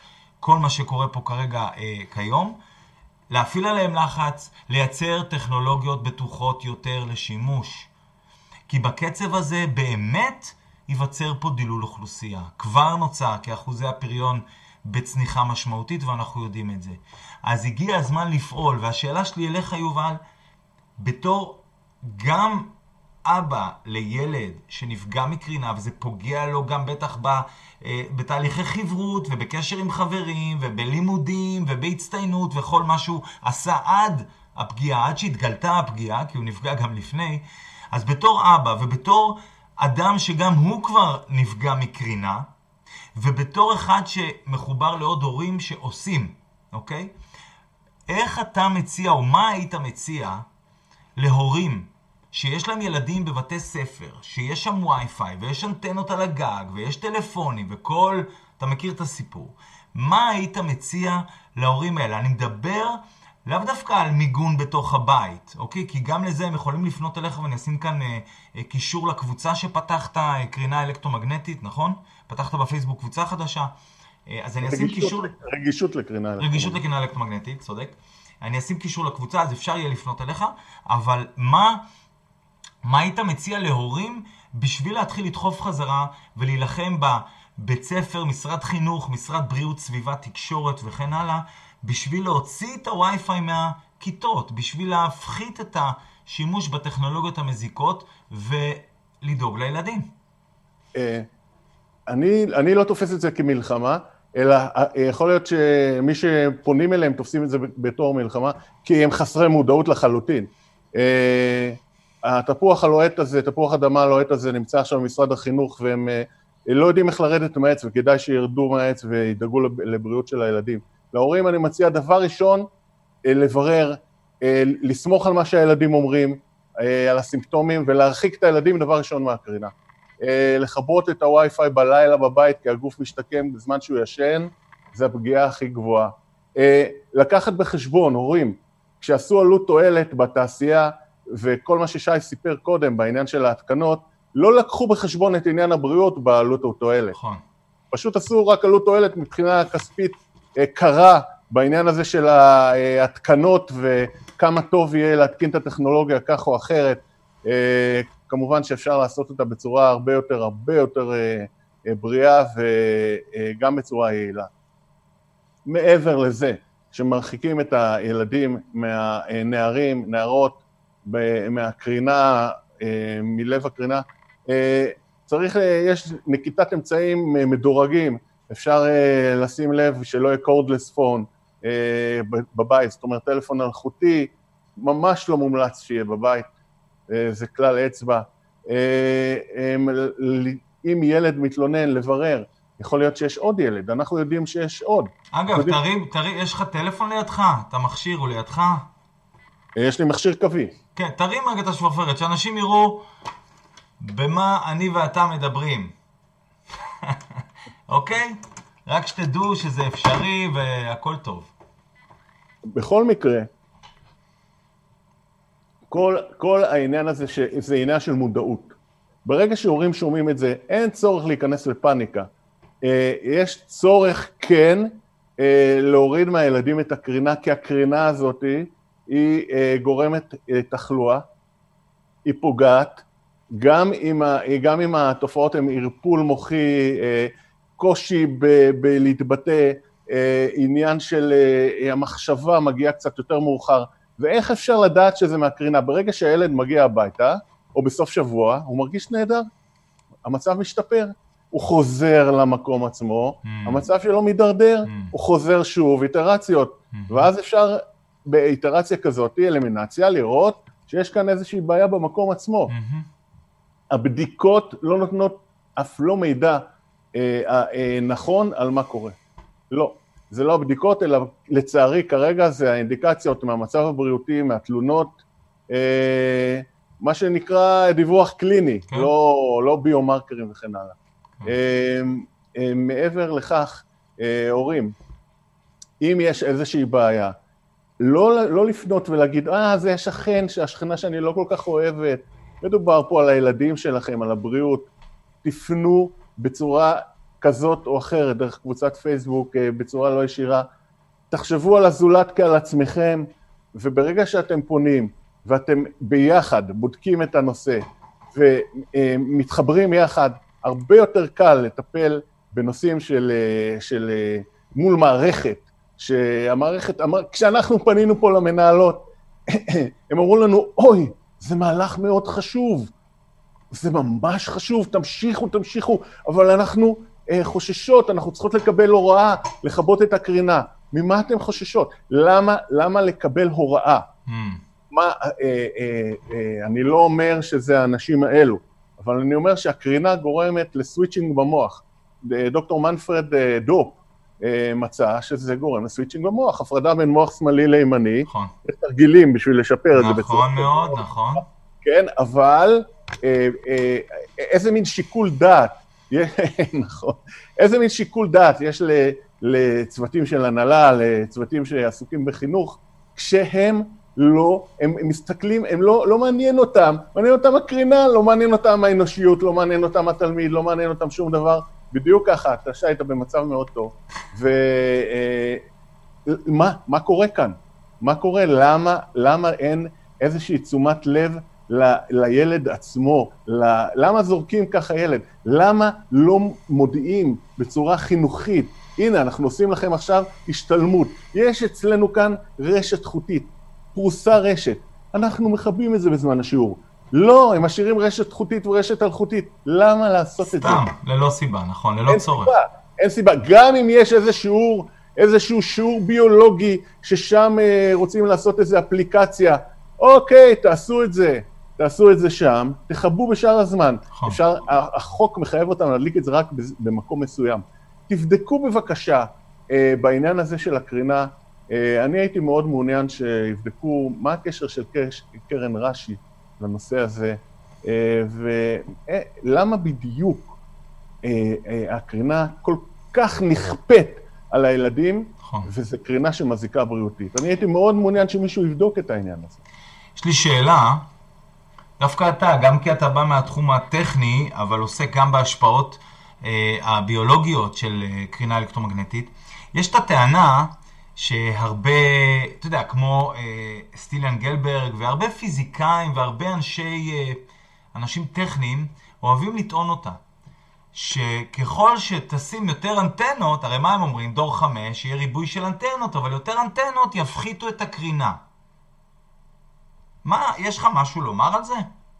כל מה שקורה פה כרגע כיום, להפעיל עליהם לחץ, לייצר טכנולוגיות בטוחות יותר לשימוש. כי בקצב הזה באמת ייווצר פה דילול אוכלוסייה. כבר נוצר, כי אחוזי הפריון בצניחה משמעותית, ואנחנו יודעים את זה. אז הגיע הזמן לפעול, והשאלה שלי אליך, יובל, בתור גם אבא לילד שנפגע מקרינה, וזה פוגע לו גם בטח בתהליכי חברות, ובקשר עם חברים, ובלימודים, ובהצטיינות, וכל מה שהוא עשה עד הפגיעה, עד שהתגלתה הפגיעה, כי הוא נפגע גם לפני. אז בתור אבא, ובתור אדם שגם הוא כבר נפגע מקרינה, ובתור אחד שמחובר לעוד הורים שעושים, אוקיי? איך אתה מציע, או מה היית מציע להורים שיש להם ילדים בבתי ספר, שיש שם וי-פיי, ויש אנטנות על הגג, ויש טלפונים, וכל, אתה מכיר את הסיפור. מה היית מציע להורים האלה? אני מדבר לאו דווקא על מיגון בתוך הבית, אוקיי? כי גם לזה הם יכולים לפנות אליך, ואני אשים כאן קישור לקבוצה שפתחת, קרינה אלקטרומגנטית, נכון? פתחת בפייסבוק קבוצה חדשה. אז אני אשים קישור... רגישות לקרינה אלקטרומגנטית. רגישות לקרינה אלקטרומגנטית, צודק. אני אשים קישור לקבוצה, אז אפשר יהיה לפנות אליך, אבל מה היית מציע להורים בשביל להתחיל לדחוף חזרה ולהילחם בבית ספר, משרד חינוך, משרד בריאות, סביבה, תקשורת וכן הלאה, בשביל להוציא את הווי-פיי מהכיתות, בשביל להפחית את השימוש בטכנולוגיות המזיקות ולדאוג לילדים? אני לא תופס את זה כמלחמה, אלא יכול להיות שמי שפונים אליהם תופסים את זה בתור מלחמה, כי הם חסרי מודעות לחלוטין. התפוח הלוהט הזה, תפוח אדמה הלוהט הזה נמצא עכשיו במשרד החינוך, והם לא יודעים איך לרדת מהעץ, וכדאי שירדו מהעץ וידאגו לבריאות של הילדים. להורים אני מציע דבר ראשון, לברר, לסמוך על מה שהילדים אומרים, על הסימפטומים, ולהרחיק את הילדים דבר ראשון מהקרינה. לחבות את הווי-פיי בלילה בבית, כי הגוף משתקם בזמן שהוא ישן, זה הפגיעה הכי גבוהה. לקחת בחשבון, הורים, כשעשו עלות תועלת בתעשייה, וכל מה ששי סיפר קודם בעניין של ההתקנות, לא לקחו בחשבון את עניין הבריאות בעלות התועלת. נכון. פשוט עשו רק עלות תועלת מבחינה כספית קרה בעניין הזה של ההתקנות, וכמה טוב יהיה להתקין את הטכנולוגיה כך או אחרת. כמובן שאפשר לעשות אותה בצורה הרבה יותר בריאה, וגם בצורה יעילה. מעבר לזה, שמרחיקים את הילדים מהנערים, נערות, מהקרינה, מלב הקרינה, יש נקיטת אמצעים מדורגים, אפשר לשים לב שלא יהיה קורדלס פון בבית, זאת אומרת טלפון אלחוטי, ממש לא מומלץ שיהיה בבית, זה כלל אצבע. אם ילד מתלונן לברר, יכול להיות שיש עוד ילד, אנחנו יודעים שיש עוד. אגב, תרים, יש לך טלפון לידך? אתה מכשיר הוא לידך? יש לי מכשיר קווי. כן, תרים רגע את השופרת, שאנשים יראו במה אני ואתה מדברים. אוקיי? רק שתדעו שזה אפשרי והכל טוב. בכל מקרה, כל העניין הזה שזה עניין של מודעות. ברגע שהורים שומעים את זה, אין צורך להיכנס לפאניקה. יש צורך כן להוריד מהילדים את הקרינה, כי הקרינה הזאת היא גורמת תחלואה, היא פוגעת, גם אם התופעות הן ערפול מוחי, קושי בלהתבטא, עניין של המחשבה מגיע קצת יותר מאוחר, ואיך אפשר לדעת שזה מהקרינה? ברגע שהילד מגיע הביתה, או בסוף שבוע, הוא מרגיש נהדר, המצב משתפר, הוא חוזר למקום עצמו, המצב שלו מדרדר, הוא חוזר שוב, איטרציות, ואז אפשר באיטרציה כזאת, אלמינציה, לראות שיש כאן איזושהי בעיה במקום עצמו. הבדיקות לא נותנות אף לא מידע נכון על מה קורה. לא, זה לא הבדיקות, אלא לצערי כרגע זה האינדיקציות מהמצב הבריאותי, מהתלונות, מה שנקרא דיווח קליני, לא ביומרקרים וכן הלאה. מעבר לכך, הורים, אם יש איזושהי בעיה, לא לפנות ולהגיד, זה השכן, השכנה שאני לא כל כך אוהבת, מדובר פה על הילדים שלכם, על הבריאות, תפנו בצורה כזאת או אחרת, דרך קבוצת פייסבוק, בצורה לא ישירה, תחשבו על הזולת כעל עצמכם, וברגע שאתם פונים, ואתם ביחד בודקים את הנושא, ומתחברים יחד, הרבה יותר קל לטפל בנושאים של מול מערכת, שהמערכת, כשאנחנו פנינו פה למנהלות, הם אמרו לנו, אוי, זה מהלך מאוד חשוב, זה ממש חשוב, תמשיכו, אבל אנחנו חוששות, אנחנו צריכות לקבל הוראה, לכבות את הקרינה. ממה אתם חוששות? למה לקבל הוראה? אני לא אומר שזה האנשים האלו, אבל אני אומר שהקרינה גורמת לסוויצ'ינג במוח. דוקטור מנפרד דופ מצא שזה גורם לסוויצ'ינג במוח, הפרדה בין מוח שמאלי לימני, נכון. יש תרגילים בשביל לשפר את זה בצורה. נכון מאוד, נכון. כן, אבל איזה מין שיקול דעת, נכון, איזה מין שיקול דעת יש לצוותים של הנהלה, לצוותים שעסוקים בחינוך, כשהם לא, הם מסתכלים, הם לא מעניין אותם, מעניין אותם הקרינה, לא מעניין אותם האנושיות, לא מעניין אותם התלמיד, לא מעניין אותם שום דבר, בדיוק ככה, אתה שהיית במצב מאוד טוב, ומה קורה כאן? מה קורה? למה אין איזושהי תשומת לב לילד עצמו? למה זורקים ככה ילד? למה לא מודיעים בצורה חינוכית? הנה, אנחנו עושים לכם עכשיו השתלמות. יש אצלנו כאן רשת חוטית, פרוסה רשת. אנחנו מכבים את זה בזמן השיעור. לא, הם משאירים רשת חוטית ורשת אלחוטית. למה לעשות את זה? סתם, ללא סיבה, נכון, ללא צורך. אין סיבה. גם אם יש איזשהו שיעור ביולוגי, ששם רוצים לעשות איזו אפליקציה, אוקיי, תעשו את זה שם, תחבו בשאר הזמן. החוק מחייב אותם להדליק את זה רק במקום מסוים. תבדקו בבקשה בעניין הזה של הקרינה, אני הייתי מאוד מעוניין שיבדקו מה הקשר של קרן רש"י לנושא הזה, ולמה בדיוק הקרינה כל כך נכפית על הילדים, וזה קרינה שמזיקה בריאותית. אני הייתי מאוד מעוניין שמישהו יבדוק את העניין הזה. יש לי שאלה, דווקא אתה, גם כי אתה בא מהתחום הטכני, אבל עוסק גם בהשפעות הביולוגיות של קרינה אלקטרומגנטית, יש את הטענה שהרבה, אתה יודע, כמו סטיליאן גלברג, והרבה פיזיקאים והרבה אנשים טכניים, אוהבים לטעון אותה. שככל שתשים יותר אנטנות, הרי מה הם אומרים? דור 5, יהיה ריבוי של אנטנות, אבל יותר אנטנות יפחיתו את הקרינה. מה, יש לך משהו לומר על זה?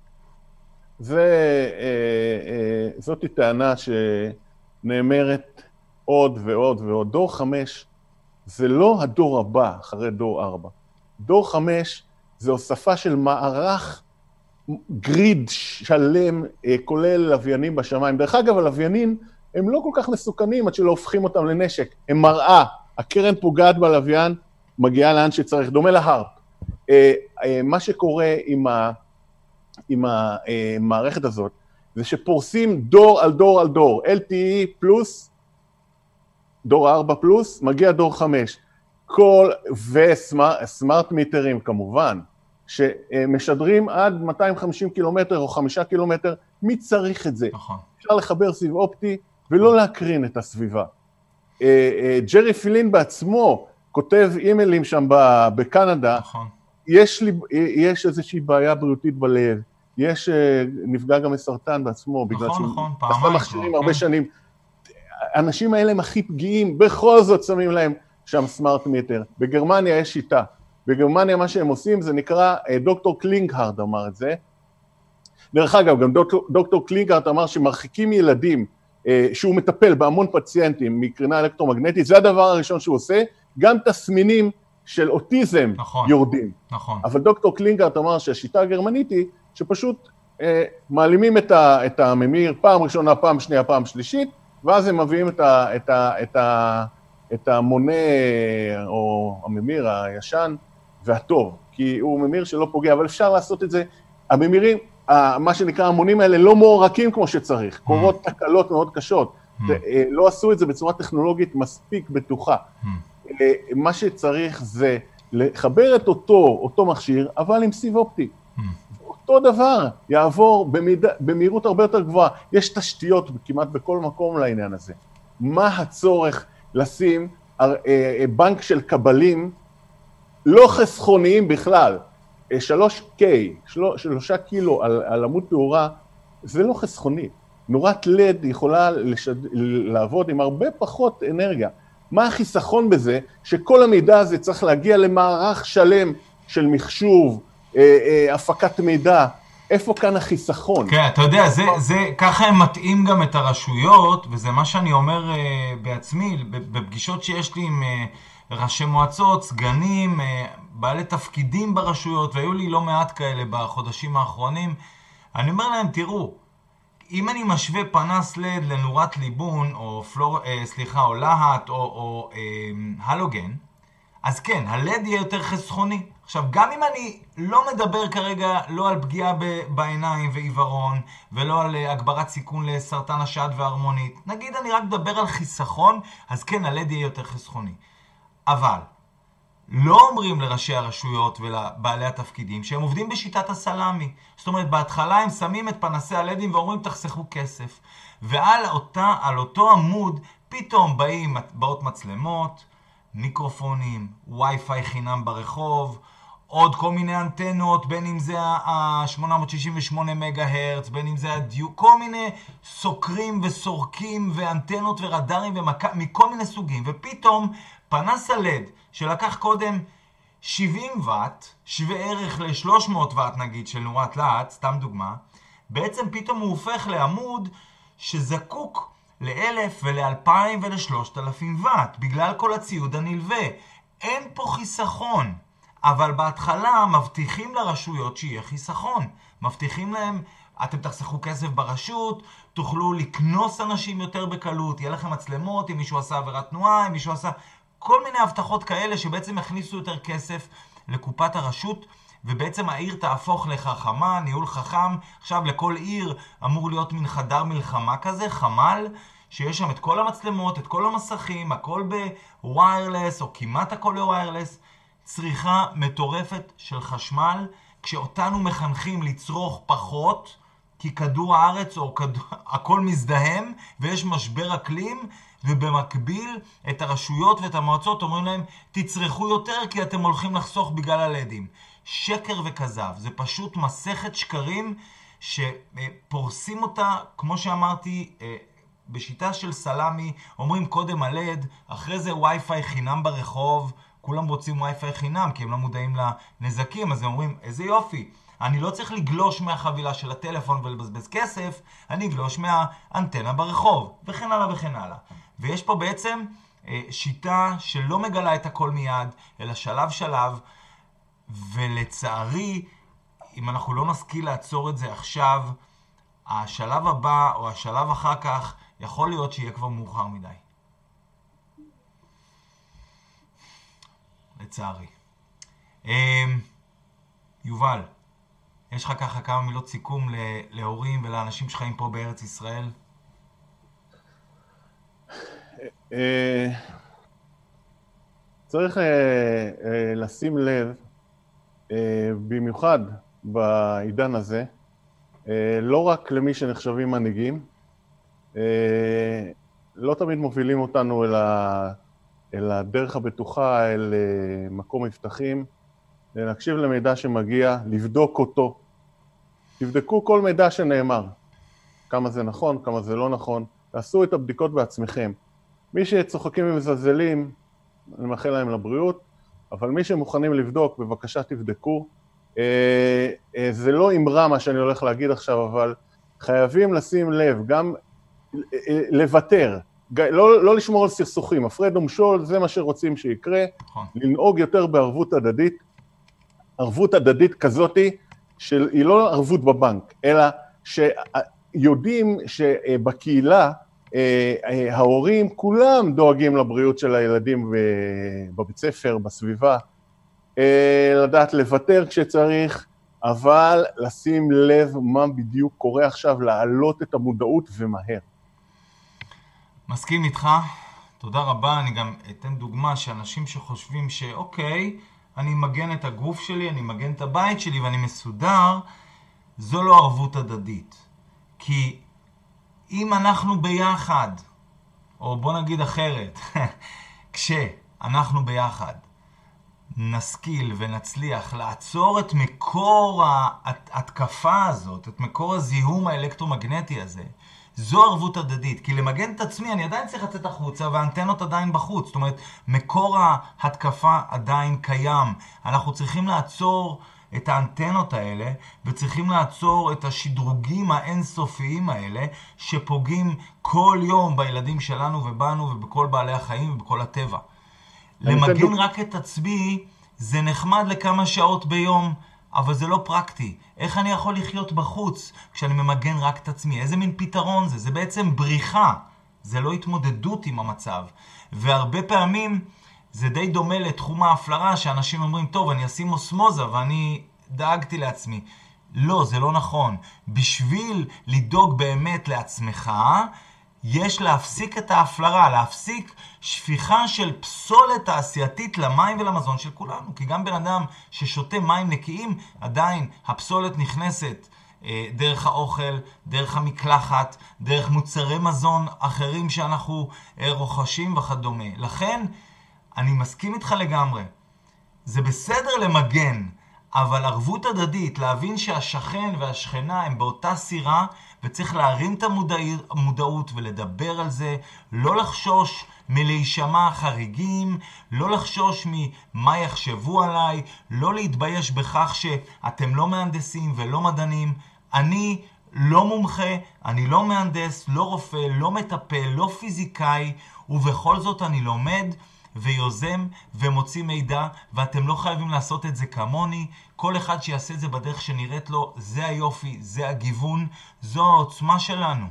זאת טענה שנאמרת עוד ועוד ועוד. דור 5 זה לא הדור הבא אחרי דור 4. דור 5 זה הוספה של מערך גריד שלם, כולל לוויינים בשמיים. דרך אגב, הלוויינים הם לא כל כך מסוכנים עד שלא הופכים אותם לנשק. הם מראה, הקרן פוגעת בלוויין, מגיעה לאן שצריך, דומה להרפ. מה שקורה עם המערכת הזאת, זה שפורסים דור על דור על דור, LTE פלוס, דור 4 פלוס, מגיע דור 5. וסמארט מיטרים כמובן, שמשדרים עד 250 קילומטר או 5 קילומטר, מי צריך את זה? נכון. אפשר לחבר סיב אופטי ולא להקרין את הסביבה. ג'רי פילין בעצמו כותב אימיילים שם בקנדה, נכון. יש איזושהי בעיה בריאותית בלב, נפגע גם מסרטן בעצמו, בגלל נכון, פעמיים מכשירים הרבה שנים. האנשים האלה הם הכי פגיעים, בכל זאת שמים להם שם סמארט מיטר. בגרמניה יש שיטה. בגרמניה מה שהם עושים זה נקרא, דוקטור קלינגהרד אמר את זה. דרך אגב, גם דוקטור קלינגהרד אמר שמרחיקים ילדים, שהוא מטפל בהמון פציינטים מקרינה אלקטרומגנטית, זה הדבר הראשון שהוא עושה, גם תסמינים של אוטיזם יורדים. נכון. אבל דוקטור קלינגהרד אמר שהשיטה הגרמנית היא שפשוט מעלימים את הממיר פעם ראשונה, פעם שנייה, פעם שלישית, ואז הם מביאים את המונה או הממיר הישן והטוב, כי הוא ממיר שלא פוגע, אבל אפשר לעשות את זה. הממירים, מה שנקרא המונים האלה לא מוערקים כמו שצריך, קורות תקלות מאוד קשות, לא עשו את זה בצורה טכנולוגית מספיק בטוחה. מה שצריך זה לחבר את אותו מכשיר, אבל עם סיב אופטי. אותו דבר יעבור במהירות הרבה יותר גבוהה. יש תשתיות כמעט בכל מקום לעניין הזה. מה הצורך לשים בנק של קבלים לא חסכוניים בכלל, 3 קילו על עמוד תאורה, זה לא חסכוני. נורת לד יכולה לעבוד עם הרבה פחות אנרגיה. מה החיסכון בזה? שכל המידע הזה צריך להגיע למערך שלם של מחשוב, הפקת מידע. איפה כאן החיסכון? כן, אתה יודע, ככה הם מתאים גם את הרשויות, וזה מה שאני אומר בעצמי, בפגישות שיש לי עם ראשי מועצות, סגנים, בעלי תפקידים ברשויות, והיו לי לא מעט כאלה בחודשים האחרונים. אני אומר להם, תראו, אם אני משווה פנס לד לנורת ליבון, או להט, או הלוגן, אז כן, הלד יהיה יותר חסכוני. עכשיו, גם אם אני לא מדבר כרגע לא על פגיעה בעיניים ועיוורון, ולא על הגברת סיכון לסרטן השד וההרמונית, נגיד אני רק מדבר על חיסכון, אז כן, הלד יהיה יותר חסכוני. אבל לא אומרים לראשי הרשויות ולבעלי התפקידים שהם עובדים בשיטת הסלאמי. זאת אומרת, בהתחלה הם שמים את פנסי הלדים ואומרים תחסכו כסף. ועל אותו עמוד פתאום באות מצלמות, מיקרופונים, וי-פיי חינם ברחוב, עוד כל מיני אנטנות, בין אם זה ה-868 מגה הרץ, בין אם זה הדיוק, כל מיני סוקרים וסורקים ואנטנות ורדארים מכל מיני סוגים. ופתאום פנס הלד שלקח קודם 70 וואט, שווה ערך ל-300 וואט נגיד של נורת להט, סתם דוגמה, בעצם פתאום הוא הופך לעמוד שזקוק ל-1,000 ול-2,000 ול-3,000 וואט, בגלל כל הציוד הנלווה. אין פה חיסכון, אבל בהתחלה מבטיחים לרשויות שיהיה חיסכון. מבטיחים להם, אתם תחסכו כסף ברשות, תוכלו לקנוס אנשים יותר בקלות, יהיה לכם מצלמות, אם מישהו עשה עבירת תנועה, אם מישהו עשה כל מיני הבטחות כאלה שבעצם הכניסו יותר כסף לקופת הרשות, ובעצם העיר תהפוך לחכמה, ניהול חכם. עכשיו לכל עיר אמור להיות מין חדר מלחמה כזה, חמ"ל, שיש שם את כל המצלמות, את כל המסכים, הכל בוויירלס, או כמעט הכל בוויירלס. צריכה מטורפת של חשמל, כשאותנו מחנכים לצרוך פחות, כי כדור הארץ או הכל מזדהם, ויש משבר אקלים, ובמקביל את הרשויות ואת המועצות אומרים להם, תצרכו יותר כי אתם הולכים לחסוך בגלל הלדים. שקר וכזב, זה פשוט מסכת שקרים שפורסים אותה, כמו שאמרתי, בשיטה של סלאמי. אומרים קודם הלד, אחרי זה וי-פיי חינם ברחוב, כולם רוצים וי-פיי חינם כי הם לא מודעים לנזקים, אז הם אומרים, איזה יופי, אני לא צריך לגלוש מהחבילה של הטלפון ולבזבז כסף, אני אגלוש מהאנטנה ברחוב, וכן הלאה וכן הלאה. ויש פה בעצם שיטה שלא מגלה את הכל מיד, אלא שלב שלב, ולצערי, אם אנחנו לא נשכיל לעצור את זה עכשיו, השלב הבא או השלב אחר כך יכול להיות שיהיה כבר מאוחר מדי. לצערי. יובל, יש לך ככה כמה מילות סיכום להורים ולאנשים שחיים פה בארץ ישראל? צריך לשים לב, במיוחד בעידן הזה, לא רק למי שנחשבים מנהיגים, לא תמיד מובילים אותנו אל הדרך הבטוחה, אל מקום מבטחים, להקשיב למידע שמגיע, לבדוק אותו. תבדקו כל מידע שנאמר, כמה זה נכון, כמה זה לא נכון, תעשו את הבדיקות בעצמכם. מי שצוחקים ומזלזלים, אני מאחל להם לבריאות, אבל מי שמוכנים לבדוק, בבקשה תבדקו. זה לא אמרה מה שאני הולך להגיד עכשיו, אבל חייבים לשים לב, גם לוותר, לא לשמור על סכסוכים, הפרד ומשול, זה מה שרוצים שיקרה, לנהוג יותר בערבות הדדית, ערבות הדדית כזאתי, שהיא לא ערבות בבנק, אלא שיודעים שבקהילה, ההורים כולם דואגים לבריאות של הילדים בבית ספר, בסביבה, לדעת לוותר כשצריך, אבל לשים לב מה בדיוק קורה עכשיו, להעלות את המודעות ומהר. מסכים איתך, תודה רבה. אני גם אתן דוגמה שאנשים שחושבים שאוקיי, אני מגן את הגוף שלי, אני מגן את הבית שלי ואני מסודר, זו לא ערבות הדדית. כי אם אנחנו ביחד או בוא נגיד אחרת, כשאנחנו ביחד נשכיל ונצליח לעצור את מקור ההתקפה הזאת, את מקור הזיהום האלקטרומגנטי הזה, זו ערבות הדדית. כי למגן את עצמי, אני עדיין צריך לצאת החוצה, והאנטנות עדיין בחוץ. זאת אומרת, מקור ההתקפה עדיין קיים. אנחנו צריכים לעצור את האנטנות האלה, וצריכים לעצור את השדרוגים האינסופיים האלה, שפוגעים כל יום בילדים שלנו ובנו ובכל בעלי החיים ובכל הטבע. למגן רק את עצמי זה נחמד לכמה שעות ביום, אבל זה לא פרקטי. איך אני יכול לחיות בחוץ כשאני ממגן רק את עצמי? איזה מין פתרון זה? זה בעצם בריחה. זה לא התמודדות עם המצב. והרבה פעמים זה די דומה לתחום ההפלרה, שאנשים אומרים, טוב, אני אשים אוסמוזה ואני דאגתי לעצמי. לא, זה לא נכון. בשביל לדאוג באמת לעצמך, יש להפסיק את ההפלרה, להפסיק שפיכה של פסולת תעשייתית למים ולמזון של כולנו. כי גם בן אדם ששותה מים נקיים, עדיין הפסולת נכנסת דרך האוכל, דרך המקלחת, דרך מוצרי מזון אחרים שאנחנו רוכשים וכדומה. לכן, אני מסכים איתך לגמרי. זה בסדר למגן, אבל ערבות הדדית, להבין שהשכן והשכנה הם באותה סירה, וצריך להרים את המודעות ולדבר על זה, לא לחשוש מלהישמע חריגים, לא לחשוש ממה יחשבו עליי, לא להתבייש בכך שאתם לא מהנדסים ולא מדענים. אני לא מומחה, אני לא מהנדס, לא רופא, לא מטפל, לא פיזיקאי, ובכל זאת אני לומד ויוזם ומוציא מידע, ואתם לא חייבים לעשות את זה כמוני. כל אחד שיעשה את זה בדרך שנראית לו, זה היופי, זה הגיוון, זו העוצמה שלנו.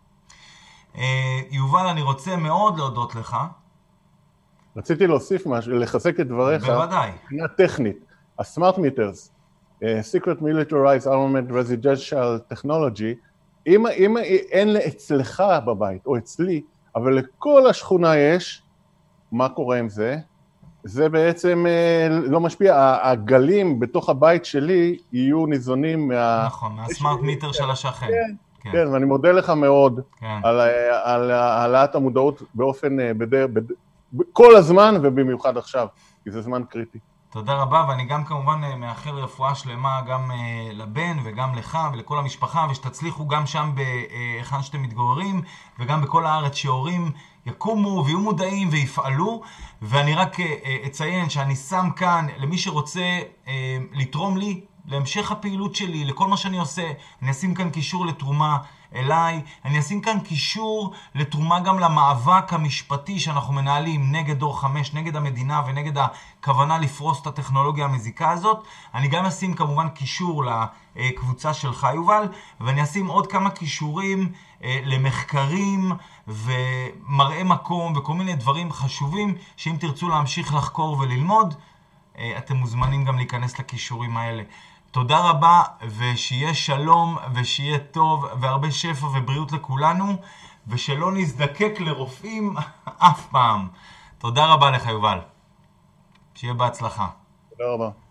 יובל, אני רוצה מאוד להודות לך. רציתי להוסיף משהו, לחזק את דבריך. בוודאי. מבחינה טכנית, הסמארט מיטרס, Secret Militarized Armament Residential Technology, אם אין אצלך בבית או אצלי, אבל לכל השכונה יש, מה קורה עם זה? זה בעצם לא משפיע, הגלים בתוך הבית שלי יהיו ניזונים נכון, מהסמארט מיטר של השכן. כן, ואני מודה לך מאוד על העלאת המודעות באופן, כל הזמן ובמיוחד עכשיו, כי זה זמן קריטי. תודה רבה, ואני גם כמובן מאחל רפואה שלמה גם לבן וגם לך ולכל המשפחה, ושתצליחו גם שם בהיכן שאתם מתגוררים, וגם בכל הארץ שהורים יקומו ויהיו מודעים ויפעלו. ואני רק אציין שאני שם כאן למי שרוצה לתרום לי, להמשך הפעילות שלי, לכל מה שאני עושה, אני אשים כאן קישור לתרומה אליי, אני אשים כאן קישור לתרומה גם למאבק המשפטי שאנחנו מנהלים נגד דור 5, נגד המדינה ונגד הכוונה לפרוס את הטכנולוגיה המזיקה הזאת. אני גם אשים כמובן קישור לקבוצה שלך יובל, ואני אשים עוד כמה קישורים למחקרים ומראה מקום וכל מיני דברים חשובים, שאם תרצו להמשיך לחקור וללמוד, אתם מוזמנים גם להיכנס לקישורים האלה. תודה רבה, ושיהיה שלום ושיהיה טוב והרבה שפע ובריאות לכולנו, ושלא נזדקק לרופאים אף פעם. תודה רבה לך יובל. שיהיה בהצלחה. תודה רבה.